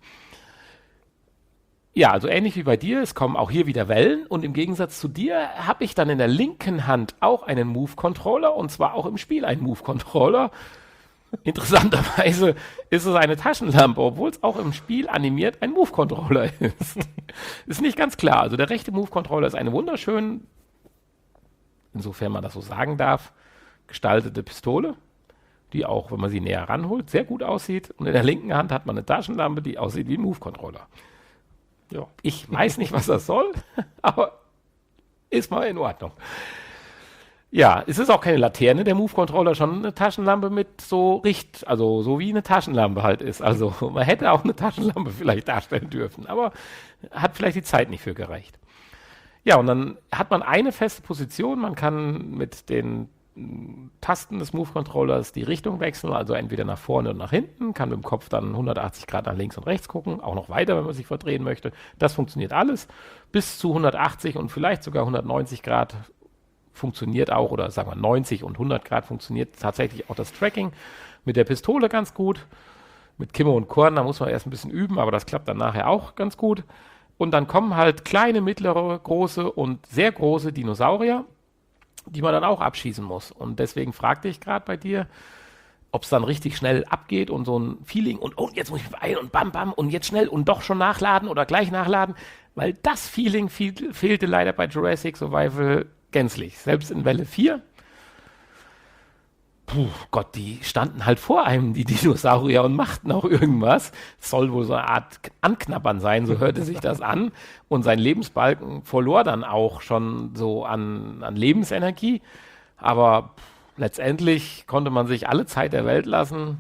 Ja, also ähnlich wie bei dir, es kommen auch hier wieder Wellen und im Gegensatz zu dir habe ich dann in der linken Hand auch einen Move-Controller und zwar auch im Spiel einen Move-Controller. Interessanterweise ist es eine Taschenlampe, obwohl es auch im Spiel animiert ein Move-Controller ist. Ist nicht ganz klar. Also der rechte Move-Controller ist eine wunderschön, insofern man das so sagen darf, gestaltete Pistole, die auch, wenn man sie näher ranholt, sehr gut aussieht. Und in der linken Hand hat man eine Taschenlampe, die aussieht wie ein Move-Controller. Ja. Ich weiß nicht, was das soll, aber ist mal in Ordnung. Ja, es ist auch keine Laterne, der Move-Controller, schon eine Taschenlampe mit so Richt, also so wie eine Taschenlampe halt ist. Also man hätte auch eine Taschenlampe vielleicht darstellen dürfen, aber hat vielleicht die Zeit nicht für gereicht. Ja, und dann hat man eine feste Position, man kann mit den Tasten des Move-Controllers die Richtung wechseln, also entweder nach vorne oder nach hinten, kann mit dem Kopf dann hundertachtzig Grad nach links und rechts gucken, auch noch weiter, wenn man sich verdrehen möchte. Das funktioniert alles, bis zu hundertachtzig und vielleicht sogar hundertneunzig Grad funktioniert auch, oder sagen wir neunzig und hundert Grad funktioniert tatsächlich auch das Tracking mit der Pistole ganz gut. Mit Kimme und Korn, da muss man erst ein bisschen üben, aber das klappt dann nachher auch ganz gut. Und dann kommen halt kleine, mittlere, große und sehr große Dinosaurier, die man dann auch abschießen muss. Und deswegen fragte ich gerade bei dir, ob es dann richtig schnell abgeht und so ein Feeling und oh, jetzt muss ich beeilen und bam, bam und jetzt schnell und doch schon nachladen oder gleich nachladen, weil das Feeling fehl, fehlte leider bei Jurassic Survival gänzlich. Selbst in Welle vier. Puh, Gott, die standen halt vor einem, die Dinosaurier, und machten auch irgendwas. Es soll wohl so eine Art Anknabbern sein, so hörte sich das an. Und sein Lebensbalken verlor dann auch schon so an, an Lebensenergie. Aber letztendlich konnte man sich alle Zeit der Welt lassen,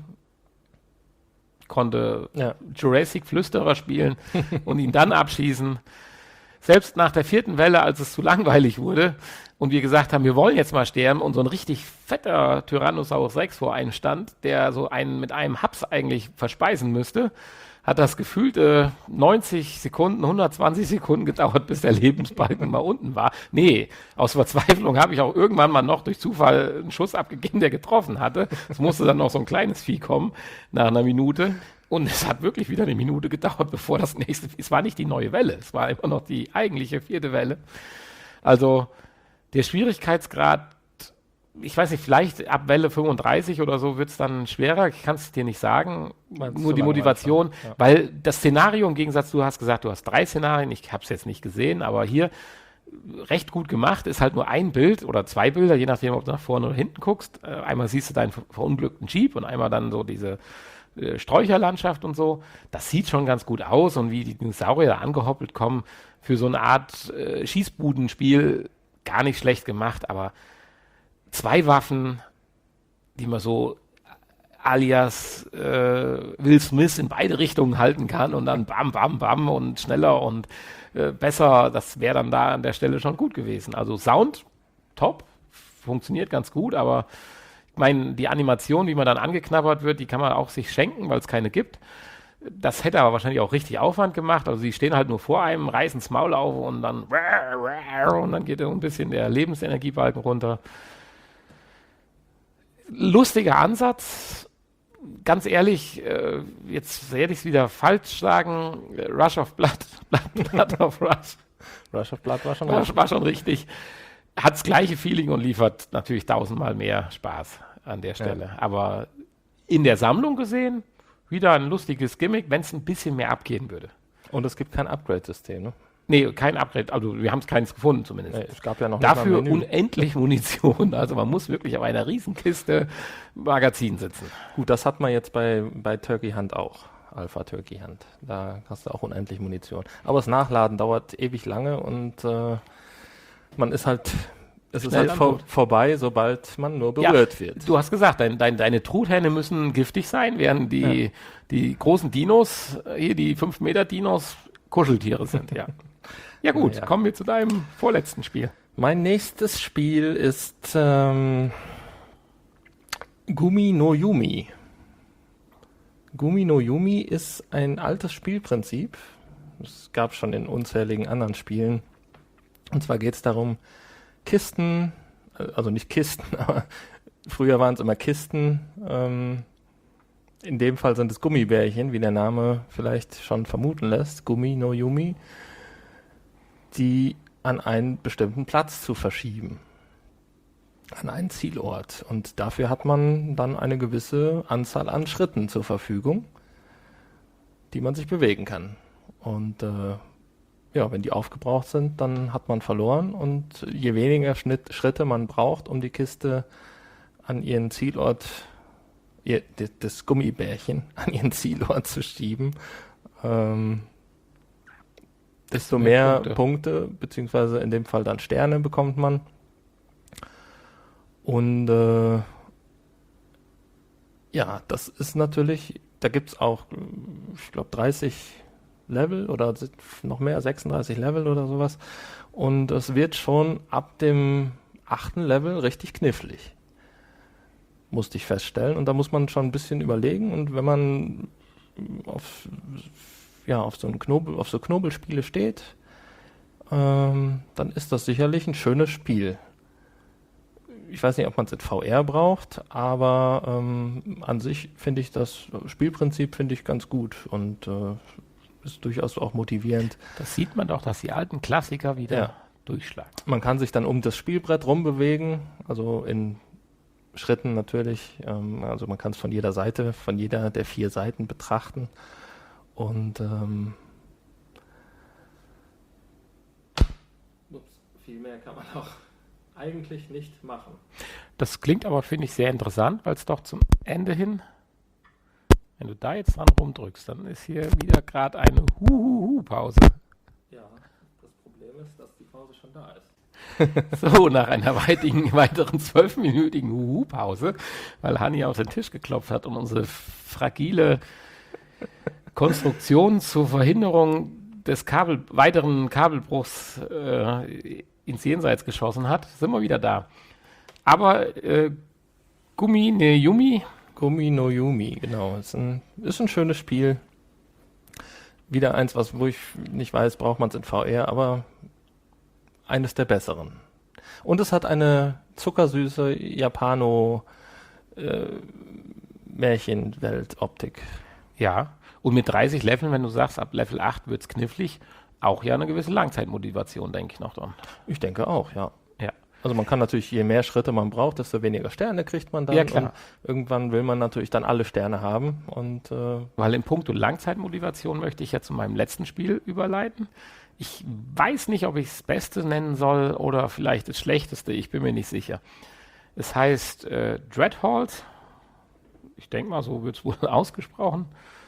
konnte ja. Jurassic Flüsterer spielen und ihn dann abschießen. Selbst nach der vierten Welle, als es zu langweilig wurde und wir gesagt haben, wir wollen jetzt mal sterben und so ein richtig fetter Tyrannosaurus Rex vor einem stand, der so einen mit einem Haps eigentlich verspeisen müsste, hat das gefühlt äh, neunzig Sekunden, hundertzwanzig Sekunden gedauert, bis der Lebensbalken mal unten war. Nee, aus Verzweiflung habe ich auch irgendwann mal noch durch Zufall einen Schuss abgegeben, der getroffen hatte. Es musste dann noch so ein kleines Vieh kommen nach einer Minute. Und es hat wirklich wieder eine Minute gedauert, bevor das nächste, es war nicht die neue Welle, es war immer noch die eigentliche vierte Welle. Also der Schwierigkeitsgrad ich weiß nicht, vielleicht ab Welle fünfunddreißig oder so wird es dann schwerer. Ich kann es dir nicht sagen. Meinst Nur du die langweilig Motivation, dann? Ja. weil das Szenario im Gegensatz, du hast gesagt, du hast drei Szenarien. Ich habe es jetzt nicht gesehen, aber hier recht gut gemacht. Ist halt nur ein Bild oder zwei Bilder, je nachdem, ob du nach vorne oder hinten guckst. Äh, einmal siehst du deinen ver- verunglückten Jeep und einmal dann so diese äh, Sträucherlandschaft und so. Das sieht schon ganz gut aus und wie die Dinosaurier da angehoppelt kommen für so eine Art äh, Schießbudenspiel, gar nicht schlecht gemacht, aber zwei Waffen, die man so alias äh, Will Smith in beide Richtungen halten kann und dann bam, bam, bam und schneller und äh, besser, das wäre dann da an der Stelle schon gut gewesen. Also Sound, top, funktioniert ganz gut, aber ich meine, die Animation, wie man dann angeknabbert wird, die kann man auch sich schenken, weil es keine gibt. Das hätte aber wahrscheinlich auch richtig Aufwand gemacht. Also sie stehen halt nur vor einem, reißen das Maul auf und dann und dann geht ein bisschen der Lebensenergiebalken runter. Lustiger Ansatz. Ganz ehrlich, äh, jetzt werde ich es wieder falsch sagen. Rush of Blood, Blood, Blood of Rush. Rush of Blood war schon War, richtig. war schon richtig. Hat das gleiche Feeling und liefert natürlich tausendmal mehr Spaß an der Stelle. Ja. Aber in der Sammlung gesehen, wieder ein lustiges Gimmick, wenn es ein bisschen mehr abgehen würde. Und es gibt kein Upgrade-System, ne? Nee, kein Upgrade, also wir haben es keins gefunden zumindest. Nee, es gab ja noch nicht Dafür mal ein Menü. unendlich Munition, also man muss wirklich auf einer Riesenkiste Magazin sitzen. Gut, das hat man jetzt bei, bei Turkey Hunt auch. Alpha Turkey Hunt. Da hast du auch unendlich Munition. Aber das Nachladen dauert ewig lange und äh, man ist halt, es ist Schnell halt am vor, Tod. vorbei, sobald man nur berührt wird. Du hast gesagt, dein, dein, deine Truthähne müssen giftig sein, während die, Ja. die großen Dinos, hier die fünf Meter Dinos, Kuscheltiere sind, ja. Ja gut, Ja. kommen wir zu deinem vorletzten Spiel. Mein nächstes Spiel ist ähm, Gumi no Yumi. Gumi no Yumi ist ein altes Spielprinzip. Es gab schon in unzähligen anderen Spielen. Und zwar geht es darum, Kisten, also nicht Kisten, aber früher waren es immer Kisten. Ähm, in dem Fall sind es Gummibärchen, wie der Name vielleicht schon vermuten lässt. Gumi no Yumi. Die an einen bestimmten Platz zu verschieben. An einen Zielort. Und dafür hat man dann eine gewisse Anzahl an Schritten zur Verfügung, die man sich bewegen kann. Und äh, ja, wenn die aufgebraucht sind, dann hat man verloren. Und je weniger Schnitt, Schritte man braucht, um die Kiste an ihren Zielort, ihr, das, das Gummibärchen an ihren Zielort zu schieben, ähm, desto mehr Punkte. Punkte, beziehungsweise in dem Fall dann Sterne bekommt man. Und äh, ja, das ist natürlich, da gibt es auch, ich glaube, dreißig Level oder noch mehr, sechsunddreißig Level oder sowas. Und es wird schon ab dem achten Level richtig knifflig. Musste ich feststellen. Und da muss man schon ein bisschen überlegen. Und wenn man auf ja, auf so einen Knobel, auf so Knobelspiele steht, ähm, dann ist das sicherlich ein schönes Spiel. Ich weiß nicht, ob man es in V R braucht, aber ähm, an sich finde ich das Spielprinzip finde ich ganz gut und äh, ist durchaus auch motivierend. Das sieht man doch, dass die alten Klassiker wieder Ja. durchschlagen. Man kann sich dann um das Spielbrett rumbewegen, also in Schritten natürlich. Ähm, also man kann es von jeder Seite, von jeder der vier Seiten betrachten. Und ähm, ups, viel mehr kann man auch eigentlich nicht machen. Das klingt aber, finde ich, sehr interessant, weil es doch zum Ende hin, wenn du da jetzt dran rumdrückst, dann ist hier wieder gerade eine Huhuhu-Pause. Ja, das Problem ist, dass die Pause schon da ist. So, nach einer weitigen, weiteren zwölfminütigen Huhu-Pause, weil Hanni auf den Tisch geklopft hat und unsere fragile Konstruktion zur Verhinderung des Kabel, weiteren Kabelbruchs äh, ins Jenseits geschossen hat, sind wir wieder da. Aber äh, Gumi ne Yumi, Gumi no Yumi, genau. Ist ein, ist ein schönes Spiel. Wieder eins, was, wo ich nicht weiß, braucht man es in V R, aber eines der besseren. Und es hat eine zuckersüße Japano äh, Märchenwelt-Optik. ja, und mit dreißig Leveln, wenn du sagst, ab Level acht wird's knifflig, auch ja eine gewisse Langzeitmotivation, denke ich noch dran. Ich denke auch, ja. Ja. Also man kann natürlich, je mehr Schritte man braucht, desto weniger Sterne kriegt man dann. Ja, klar. Und irgendwann will man natürlich dann alle Sterne haben. Und, äh Weil in puncto Langzeitmotivation möchte ich ja zu meinem letzten Spiel überleiten. Ich weiß nicht, ob ich es Beste nennen soll oder vielleicht das Schlechteste. Ich bin mir nicht sicher. Es heißt äh, Dreadhalt. Ich denke mal, so wird es wohl ausgesprochen.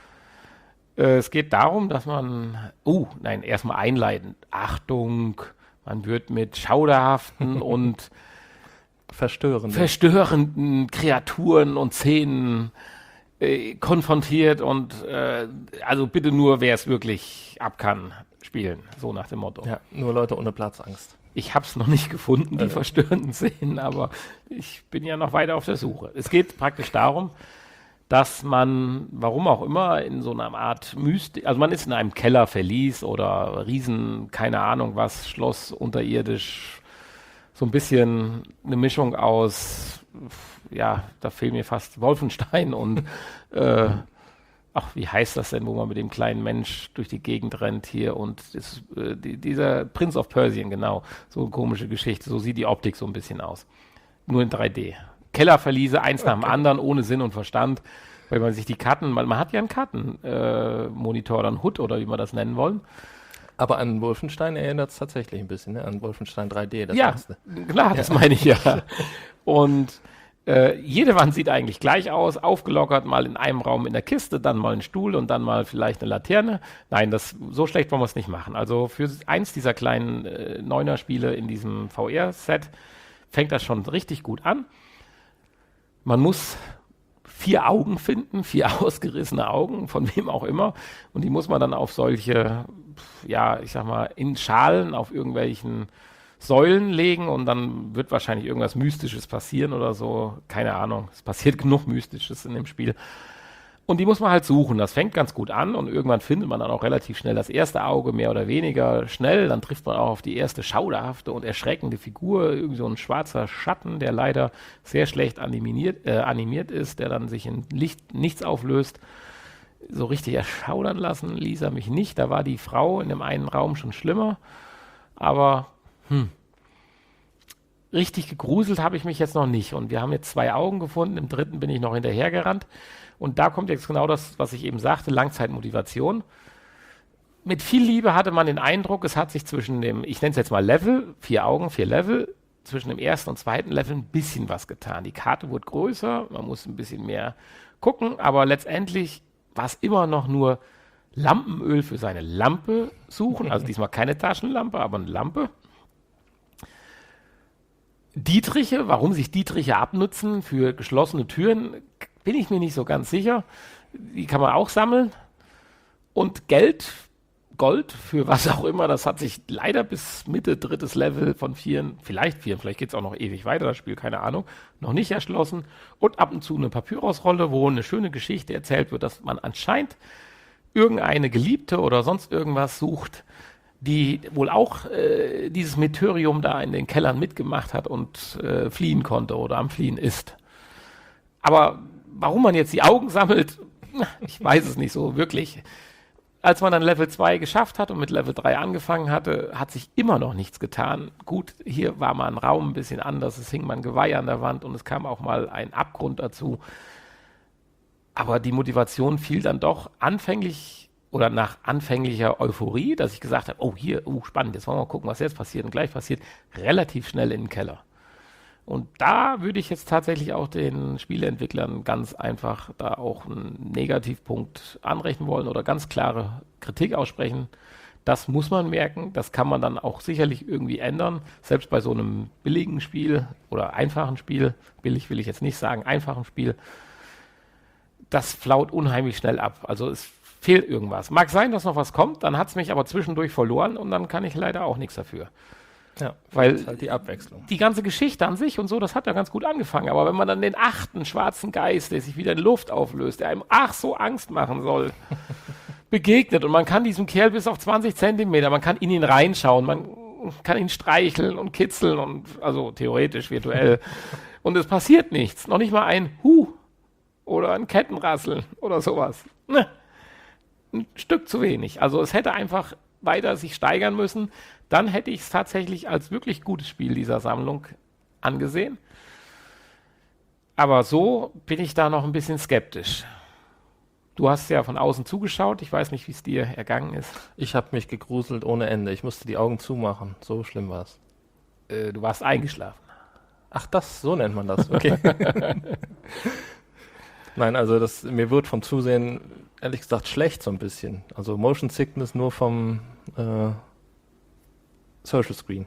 Äh, es geht darum, dass man... Uh, nein, erstmal einleitend. Achtung, man wird mit schauderhaften und verstörenden. verstörenden Kreaturen und Szenen äh, konfrontiert und äh, also bitte nur, wer es wirklich ab kann, spielen. So nach dem Motto. Ja, nur Leute ohne Platzangst. Ich habe es noch nicht gefunden, die äh. verstörenden Szenen, aber ich bin ja noch weiter auf der Suche. Es geht praktisch darum, dass man, warum auch immer, in so einer Art Mystik, also man ist in einem Keller, Verlies oder Riesen, keine Ahnung was, Schloss unterirdisch, so ein bisschen eine Mischung aus, ja, da fehlen mir fast Wolfenstein und, äh, ach, wie heißt das denn, wo man mit dem kleinen Mensch durch die Gegend rennt hier und das, äh, die, dieser Prince of Persia, genau, so eine komische Geschichte, so sieht die Optik so ein bisschen aus. Nur in drei D. Kellerverliese, eins okay. nach dem anderen, ohne Sinn und Verstand, weil man sich die Karten, man, man hat ja einen Kartenmonitor, äh, dann H U D oder wie man das nennen wollen. Aber an Wolfenstein erinnert es tatsächlich ein bisschen, ne? An Wolfenstein drei D. Das ja, erste. Klar, ja. Das meine ich ja. Und äh, jede Wand sieht eigentlich gleich aus, aufgelockert, mal in einem Raum in der Kiste, dann mal ein Stuhl und dann mal vielleicht eine Laterne. Nein, das, so schlecht wollen wir es nicht machen. Also für eins dieser kleinen äh, Neuner-Spiele in diesem V R-Set fängt das schon richtig gut an. Man muss vier Augen finden, vier ausgerissene Augen, von wem auch immer. Und die muss man dann auf solche, ja, ich sag mal, in Schalen auf irgendwelchen Säulen legen und dann wird wahrscheinlich irgendwas Mystisches passieren oder so. Keine Ahnung. Es passiert genug Mystisches in dem Spiel. Und die muss man halt suchen. Das fängt ganz gut an und irgendwann findet man dann auch relativ schnell das erste Auge, mehr oder weniger schnell. Dann trifft man auch auf die erste schauderhafte und erschreckende Figur, irgendwie so ein schwarzer Schatten, der leider sehr schlecht animiert, äh, animiert ist, der dann sich in Licht nichts auflöst. So richtig erschaudern lassen ließ er mich nicht. Da war die Frau in dem einen Raum schon schlimmer. Aber hm, richtig gegruselt habe ich mich jetzt noch nicht. Und wir haben jetzt zwei Augen gefunden. Im dritten bin ich noch hinterhergerannt. Und da kommt jetzt genau das, was ich eben sagte, Langzeitmotivation. Mit viel Liebe hatte man den Eindruck, es hat sich zwischen dem, ich nenne es jetzt mal Level, vier Augen, vier Level, zwischen dem ersten und zweiten Level ein bisschen was getan. Die Karte wurde größer, man muss ein bisschen mehr gucken, aber letztendlich war es immer noch nur Lampenöl für seine Lampe suchen, also diesmal keine Taschenlampe, aber eine Lampe. Dietriche, warum sich Dietriche abnutzen für geschlossene Türen, bin ich mir nicht so ganz sicher. Die kann man auch sammeln. Und Geld, Gold, für was auch immer, das hat sich leider bis Mitte drittes Level von vieren, vielleicht vieren, vielleicht geht es auch noch ewig weiter, das Spiel, keine Ahnung, noch nicht erschlossen. Und ab und zu eine Papyrusrolle, wo eine schöne Geschichte erzählt wird, dass man anscheinend irgendeine Geliebte oder sonst irgendwas sucht, die wohl auch äh, dieses Meteorium da in den Kellern mitgemacht hat und äh, fliehen konnte oder am Fliehen ist. Aber warum man jetzt die Augen sammelt, ich weiß es nicht so wirklich. Als man dann Level zwei geschafft hat und mit Level drei angefangen hatte, hat sich immer noch nichts getan. Gut, hier war mal ein Raum ein bisschen anders, es hing mal ein Geweih an der Wand und es kam auch mal ein Abgrund dazu. Aber die Motivation fiel dann doch anfänglich oder nach anfänglicher Euphorie, dass ich gesagt habe, oh hier, oh spannend, jetzt wollen wir mal gucken, was jetzt passiert und gleich passiert, relativ schnell in den Keller. Und da würde ich jetzt tatsächlich auch den Spieleentwicklern ganz einfach da auch einen Negativpunkt anrechnen wollen oder ganz klare Kritik aussprechen. Das muss man merken, das kann man dann auch sicherlich irgendwie ändern, selbst bei so einem billigen Spiel oder einfachen Spiel, billig will ich jetzt nicht sagen, einfachen Spiel, das flaut unheimlich schnell ab. Also es fehlt irgendwas. Mag sein, dass noch was kommt, dann hat es mich aber zwischendurch verloren und dann kann ich leider auch nichts dafür. Ja, weil das ist halt die Abwechslung. Die ganze Geschichte an sich und so, das hat ja ganz gut angefangen. Aber wenn man dann den achten schwarzen Geist, der sich wieder in Luft auflöst, der einem ach so Angst machen soll, begegnet und man kann diesem Kerl bis auf zwanzig Zentimeter, man kann in ihn reinschauen, man kann ihn streicheln und kitzeln und also theoretisch, virtuell und es passiert nichts. Noch nicht mal ein Huh oder ein Kettenrasseln oder sowas. Ne. Ein Stück zu wenig. Also es hätte einfach weiter sich steigern müssen. Dann hätte ich es tatsächlich als wirklich gutes Spiel dieser Sammlung angesehen. Aber so bin ich da noch ein bisschen skeptisch. Du hast ja von außen zugeschaut. Ich weiß nicht, wie es dir ergangen ist. Ich habe mich gegruselt ohne Ende. Ich musste die Augen zumachen. So schlimm war es. Äh, du warst eingeschlafen. Ach, das, so nennt man das. Okay. Nein, also das, mir wird vom Zusehen ehrlich gesagt schlecht so ein bisschen. Also Motion Sickness nur vom äh, Social Screen.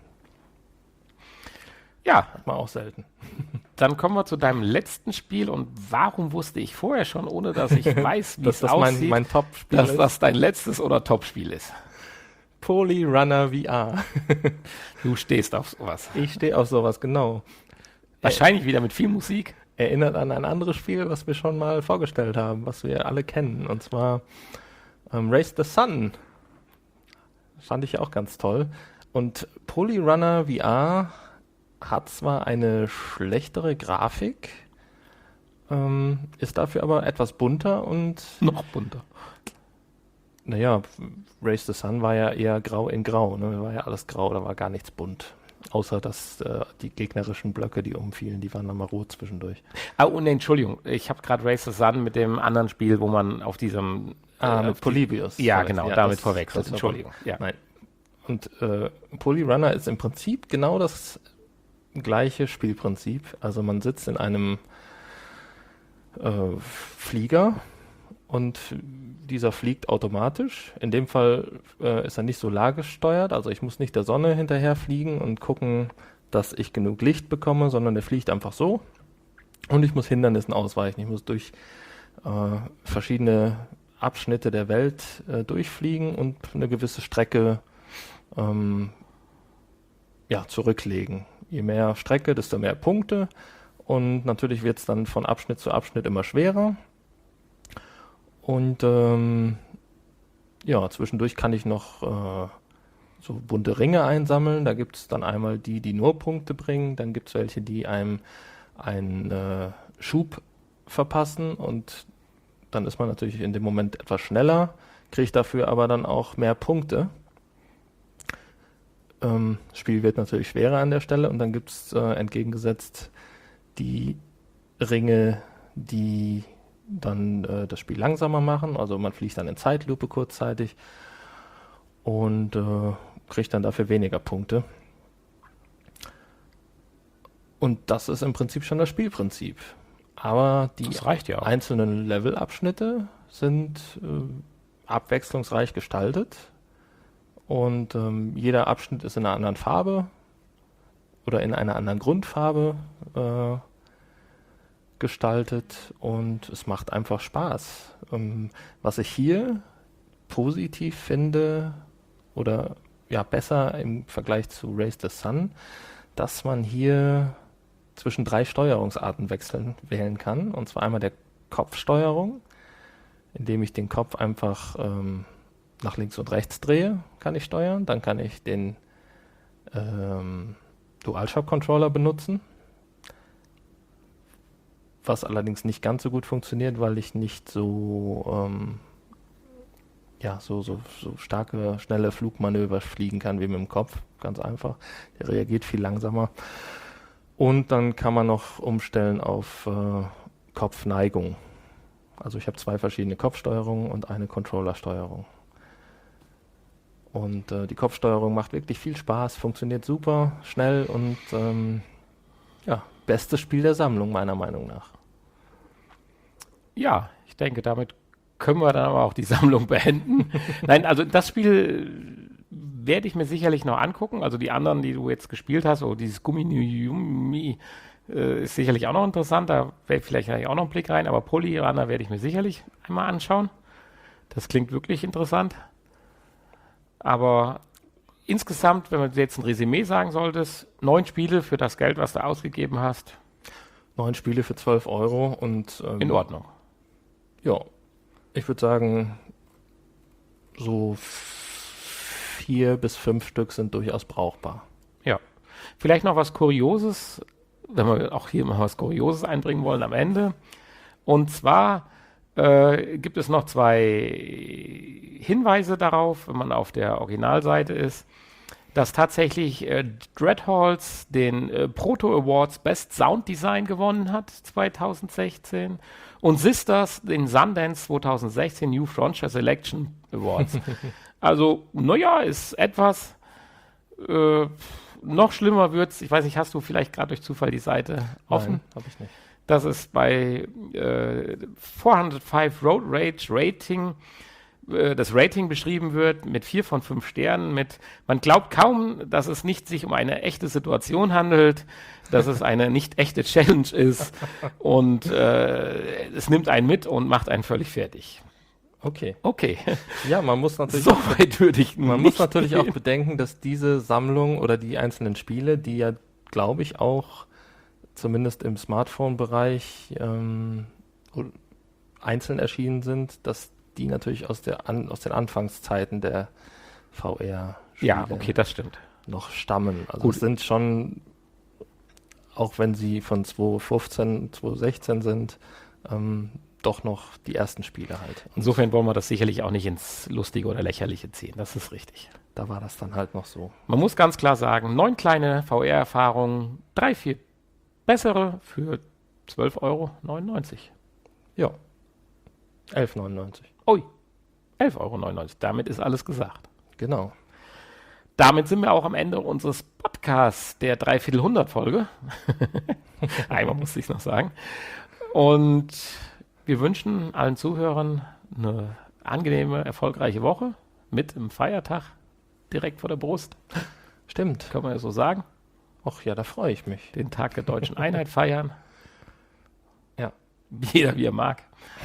Ja, Hat man auch selten. dann kommen wir zu deinem letzten Spiel. Und warum wusste ich vorher schon, ohne dass ich weiß, wie dass es das aussieht, mein, mein Top-Spiel dass ist? das dein letztes oder Top-Spiel ist? Poly Runner V R. Du stehst auf sowas. Ich stehe auf sowas, genau. Wahrscheinlich wieder mit viel Musik. Erinnert an ein anderes Spiel, was wir schon mal vorgestellt haben, was wir alle kennen. Und zwar ähm, Race the Sun. Fand ich auch ganz toll. Und Poly Runner V R hat zwar eine schlechtere Grafik, ähm, ist dafür aber etwas bunter und Noch bunter. naja, Race the Sun war ja eher grau in grau, ne? War ja alles grau, da war gar nichts bunt. Außer dass äh, die gegnerischen Blöcke, die umfielen, die waren dann mal rot zwischendurch. Ah, und Entschuldigung, ich habe gerade Race the Sun mit dem anderen Spiel, wo man auf diesem... Ah, äh, mit auf die- Polybius. Ja, Sorry. genau, Ja, damit das- verwechselt. das war- Entschuldigung. Ja. Nein. Und äh, Poly Runner ist im Prinzip genau das gleiche Spielprinzip. Also man sitzt in einem äh, Flieger und dieser fliegt automatisch. In dem Fall äh, ist er nicht solargesteuert, also ich muss nicht der Sonne hinterher fliegen und gucken, dass ich genug Licht bekomme, sondern der fliegt einfach so. Und ich muss Hindernissen ausweichen. Ich muss durch äh, verschiedene Abschnitte der Welt äh, durchfliegen und eine gewisse Strecke ähm, ja, zurücklegen. Je mehr Strecke, desto mehr Punkte. Und natürlich wird es dann von Abschnitt zu Abschnitt immer schwerer. Und ähm, ja, zwischendurch kann ich noch äh, so bunte Ringe einsammeln. Da gibt es dann einmal die, die nur Punkte bringen. Dann gibt es welche, die einem einen äh, Schub verpassen. Und dann ist man natürlich in dem Moment etwas schneller, kriegt dafür aber dann auch mehr Punkte. Ähm, das Spiel wird natürlich schwerer an der Stelle. Und dann gibt es äh, entgegengesetzt die Ringe, die dann äh, das Spiel langsamer machen. Also man fliegt dann in Zeitlupe kurzzeitig und äh, kriegt dann dafür weniger Punkte. Und das ist im Prinzip schon das Spielprinzip. Aber die Das reicht ja auch. einzelnen Levelabschnitte sind äh, abwechslungsreich gestaltet. Und ähm, jeder Abschnitt ist in einer anderen Farbe oder in einer anderen Grundfarbe äh, gestaltet und es macht einfach Spaß. Ähm, was ich hier positiv finde oder ja besser im Vergleich zu Race the Sun, dass man hier zwischen drei Steuerungsarten wechseln wählen kann. Und zwar einmal der Kopfsteuerung, indem ich den Kopf einfach ähm, nach links und rechts drehe, kann ich steuern. Dann kann ich den ähm, DualShock-Controller benutzen, was allerdings nicht ganz so gut funktioniert, weil ich nicht so ähm, ja so, so, so starke, schnelle Flugmanöver fliegen kann wie mit dem Kopf. Ganz einfach. Der reagiert viel langsamer. Und dann kann man noch umstellen auf äh, Kopfneigung. Also ich habe zwei verschiedene Kopfsteuerungen und eine Controllersteuerung. Und äh, die Kopfsteuerung macht wirklich viel Spaß, funktioniert super, schnell und ähm, ja, bestes Spiel der Sammlung meiner Meinung nach. Ja, ich denke, damit können wir dann aber auch die Sammlung beenden. Nein, also das Spiel werde ich mir sicherlich noch angucken. Also die anderen, die du jetzt gespielt hast, oder dieses Gummi äh, ist sicherlich auch noch interessant. Da werde ich vielleicht auch noch einen Blick rein. Aber Poly Runner werde ich mir sicherlich einmal anschauen. Das klingt wirklich interessant. Aber insgesamt, wenn man jetzt ein Resümee sagen solltest, neun Spiele für das Geld, was du ausgegeben hast. Neun Spiele für zwölf Euro und ähm, In Ordnung. Ja, ich würde sagen, so vier bis fünf Stück sind durchaus brauchbar. Ja. Vielleicht noch was Kurioses, wenn wir auch hier mal was Kurioses einbringen wollen am Ende. Und zwar äh, gibt es noch zwei Hinweise darauf, wenn man auf der Originalseite ist, dass tatsächlich äh, Dreadhalls den äh, Proto Awards Best Sound Design gewonnen hat zwanzig sechzehn und Sisters den Sundance zwanzig sechzehn New Frontier Selection Awards. Also, naja, ist etwas äh, noch schlimmer wird's. Ich weiß nicht, hast du vielleicht gerade durch Zufall die Seite offen? Nein, habe ich nicht. Das ist bei äh, vierhundertfünf Road Rage Rating, äh, das Rating beschrieben wird mit vier von fünf Sternen, mit, man glaubt kaum, dass es nicht sich um eine echte Situation handelt, dass es eine nicht echte Challenge ist und äh, es nimmt einen mit und macht einen völlig fertig. Okay. Okay. Ja, man muss natürlich, So auch, weit würde ich man nicht muss natürlich gehen. auch bedenken, dass diese Sammlung oder die einzelnen Spiele, die ja, glaube ich, auch zumindest im Smartphone-Bereich ähm, einzeln erschienen sind, dass die natürlich aus, der an, aus den Anfangszeiten der V R-Spiele Ja, okay, das stimmt. noch stammen. Also Gut. es sind schon, auch wenn sie von zwanzig fünfzehn, zwanzig sechzehn sind, ähm, doch noch die ersten Spiele halt. Und Insofern wollen wir das sicherlich auch nicht ins Lustige oder Lächerliche ziehen. Das ist richtig. da war das dann halt noch so. Man muss ganz klar sagen, neun kleine V R-Erfahrungen, drei, vier bessere für zwölf Euro neunundneunzig. Ja. elf neunundneunzig. Ui, elf Euro neunundneunzig. Damit ist alles gesagt. Genau. Damit sind wir auch am Ende unseres Podcasts, der Dreiviertelhundert-Folge. Einmal musste ich es noch sagen. Und wir wünschen allen Zuhörern eine angenehme, erfolgreiche Woche mit einem Feiertag direkt vor der Brust. Stimmt. Kann man ja so sagen. Ach ja, da freue ich mich. Den Tag der deutschen Einheit feiern. Ja. Jeder wie er mag.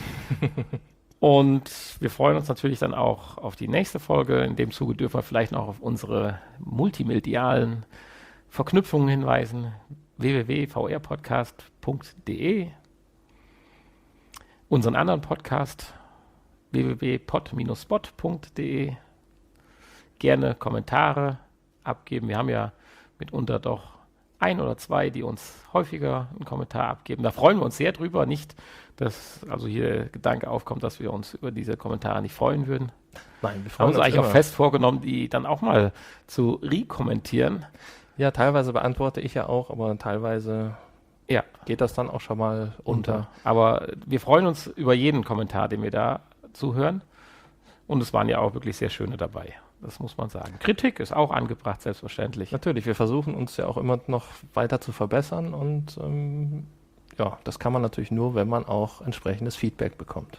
Und wir freuen uns natürlich dann auch auf die nächste Folge. In dem Zuge dürfen wir vielleicht noch auf unsere multimedialen Verknüpfungen hinweisen. w w w punkt v r podcast punkt d e Unseren anderen Podcast w w w punkt pod Bindestrich spot punkt d e. Gerne Kommentare abgeben. Wir haben ja mitunter doch ein oder zwei, die uns häufiger einen Kommentar abgeben. Da freuen wir uns sehr drüber. Nicht, dass also hier der Gedanke aufkommt, dass wir uns über diese Kommentare nicht freuen würden. Nein, wir Wir haben freuen uns uns eigentlich auch immer. fest vorgenommen, die dann auch mal zu rekommentieren. Ja, teilweise beantworte ich ja auch, aber teilweise Ja, geht das dann auch schon mal unter. unter. Aber wir freuen uns über jeden Kommentar, den wir da zuhören. Und es waren ja auch wirklich sehr schöne dabei. Das muss man sagen. Kritik ist auch angebracht, selbstverständlich. Natürlich, wir versuchen uns ja auch immer noch weiter zu verbessern und ähm, ja, das kann man natürlich nur, wenn man auch entsprechendes Feedback bekommt.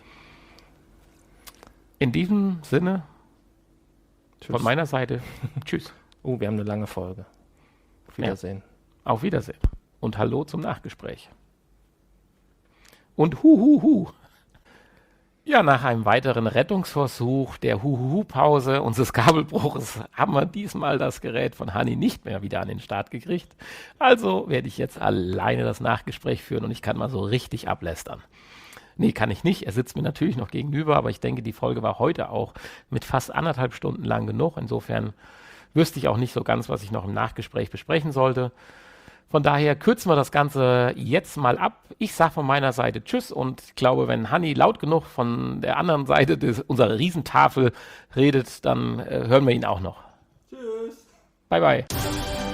In diesem Sinne, Tschüss. von meiner Seite, tschüss. Oh, wir haben eine lange Folge. Auf Wiedersehen. Auf Wiedersehen. Und hallo zum Nachgespräch. Und hu hu hu. Ja, nach einem weiteren Rettungsversuch der Hu-Hu-Pause unseres Kabelbruches haben wir diesmal das Gerät von Hanni nicht mehr wieder an den Start gekriegt. Also werde ich jetzt alleine das Nachgespräch führen und ich kann mal so richtig ablästern. Nee, kann ich nicht. Er sitzt mir natürlich noch gegenüber, aber ich denke, die Folge war heute auch mit fast anderthalb Stunden lang genug. Insofern wüsste ich auch nicht so ganz, was ich noch im Nachgespräch besprechen sollte. Von daher kürzen wir das Ganze jetzt mal ab. Ich sage von meiner Seite Tschüss und ich glaube, wenn Hanni laut genug von der anderen Seite des, unserer Riesentafel redet, dann äh, hören wir ihn auch noch. Tschüss. Bye, bye.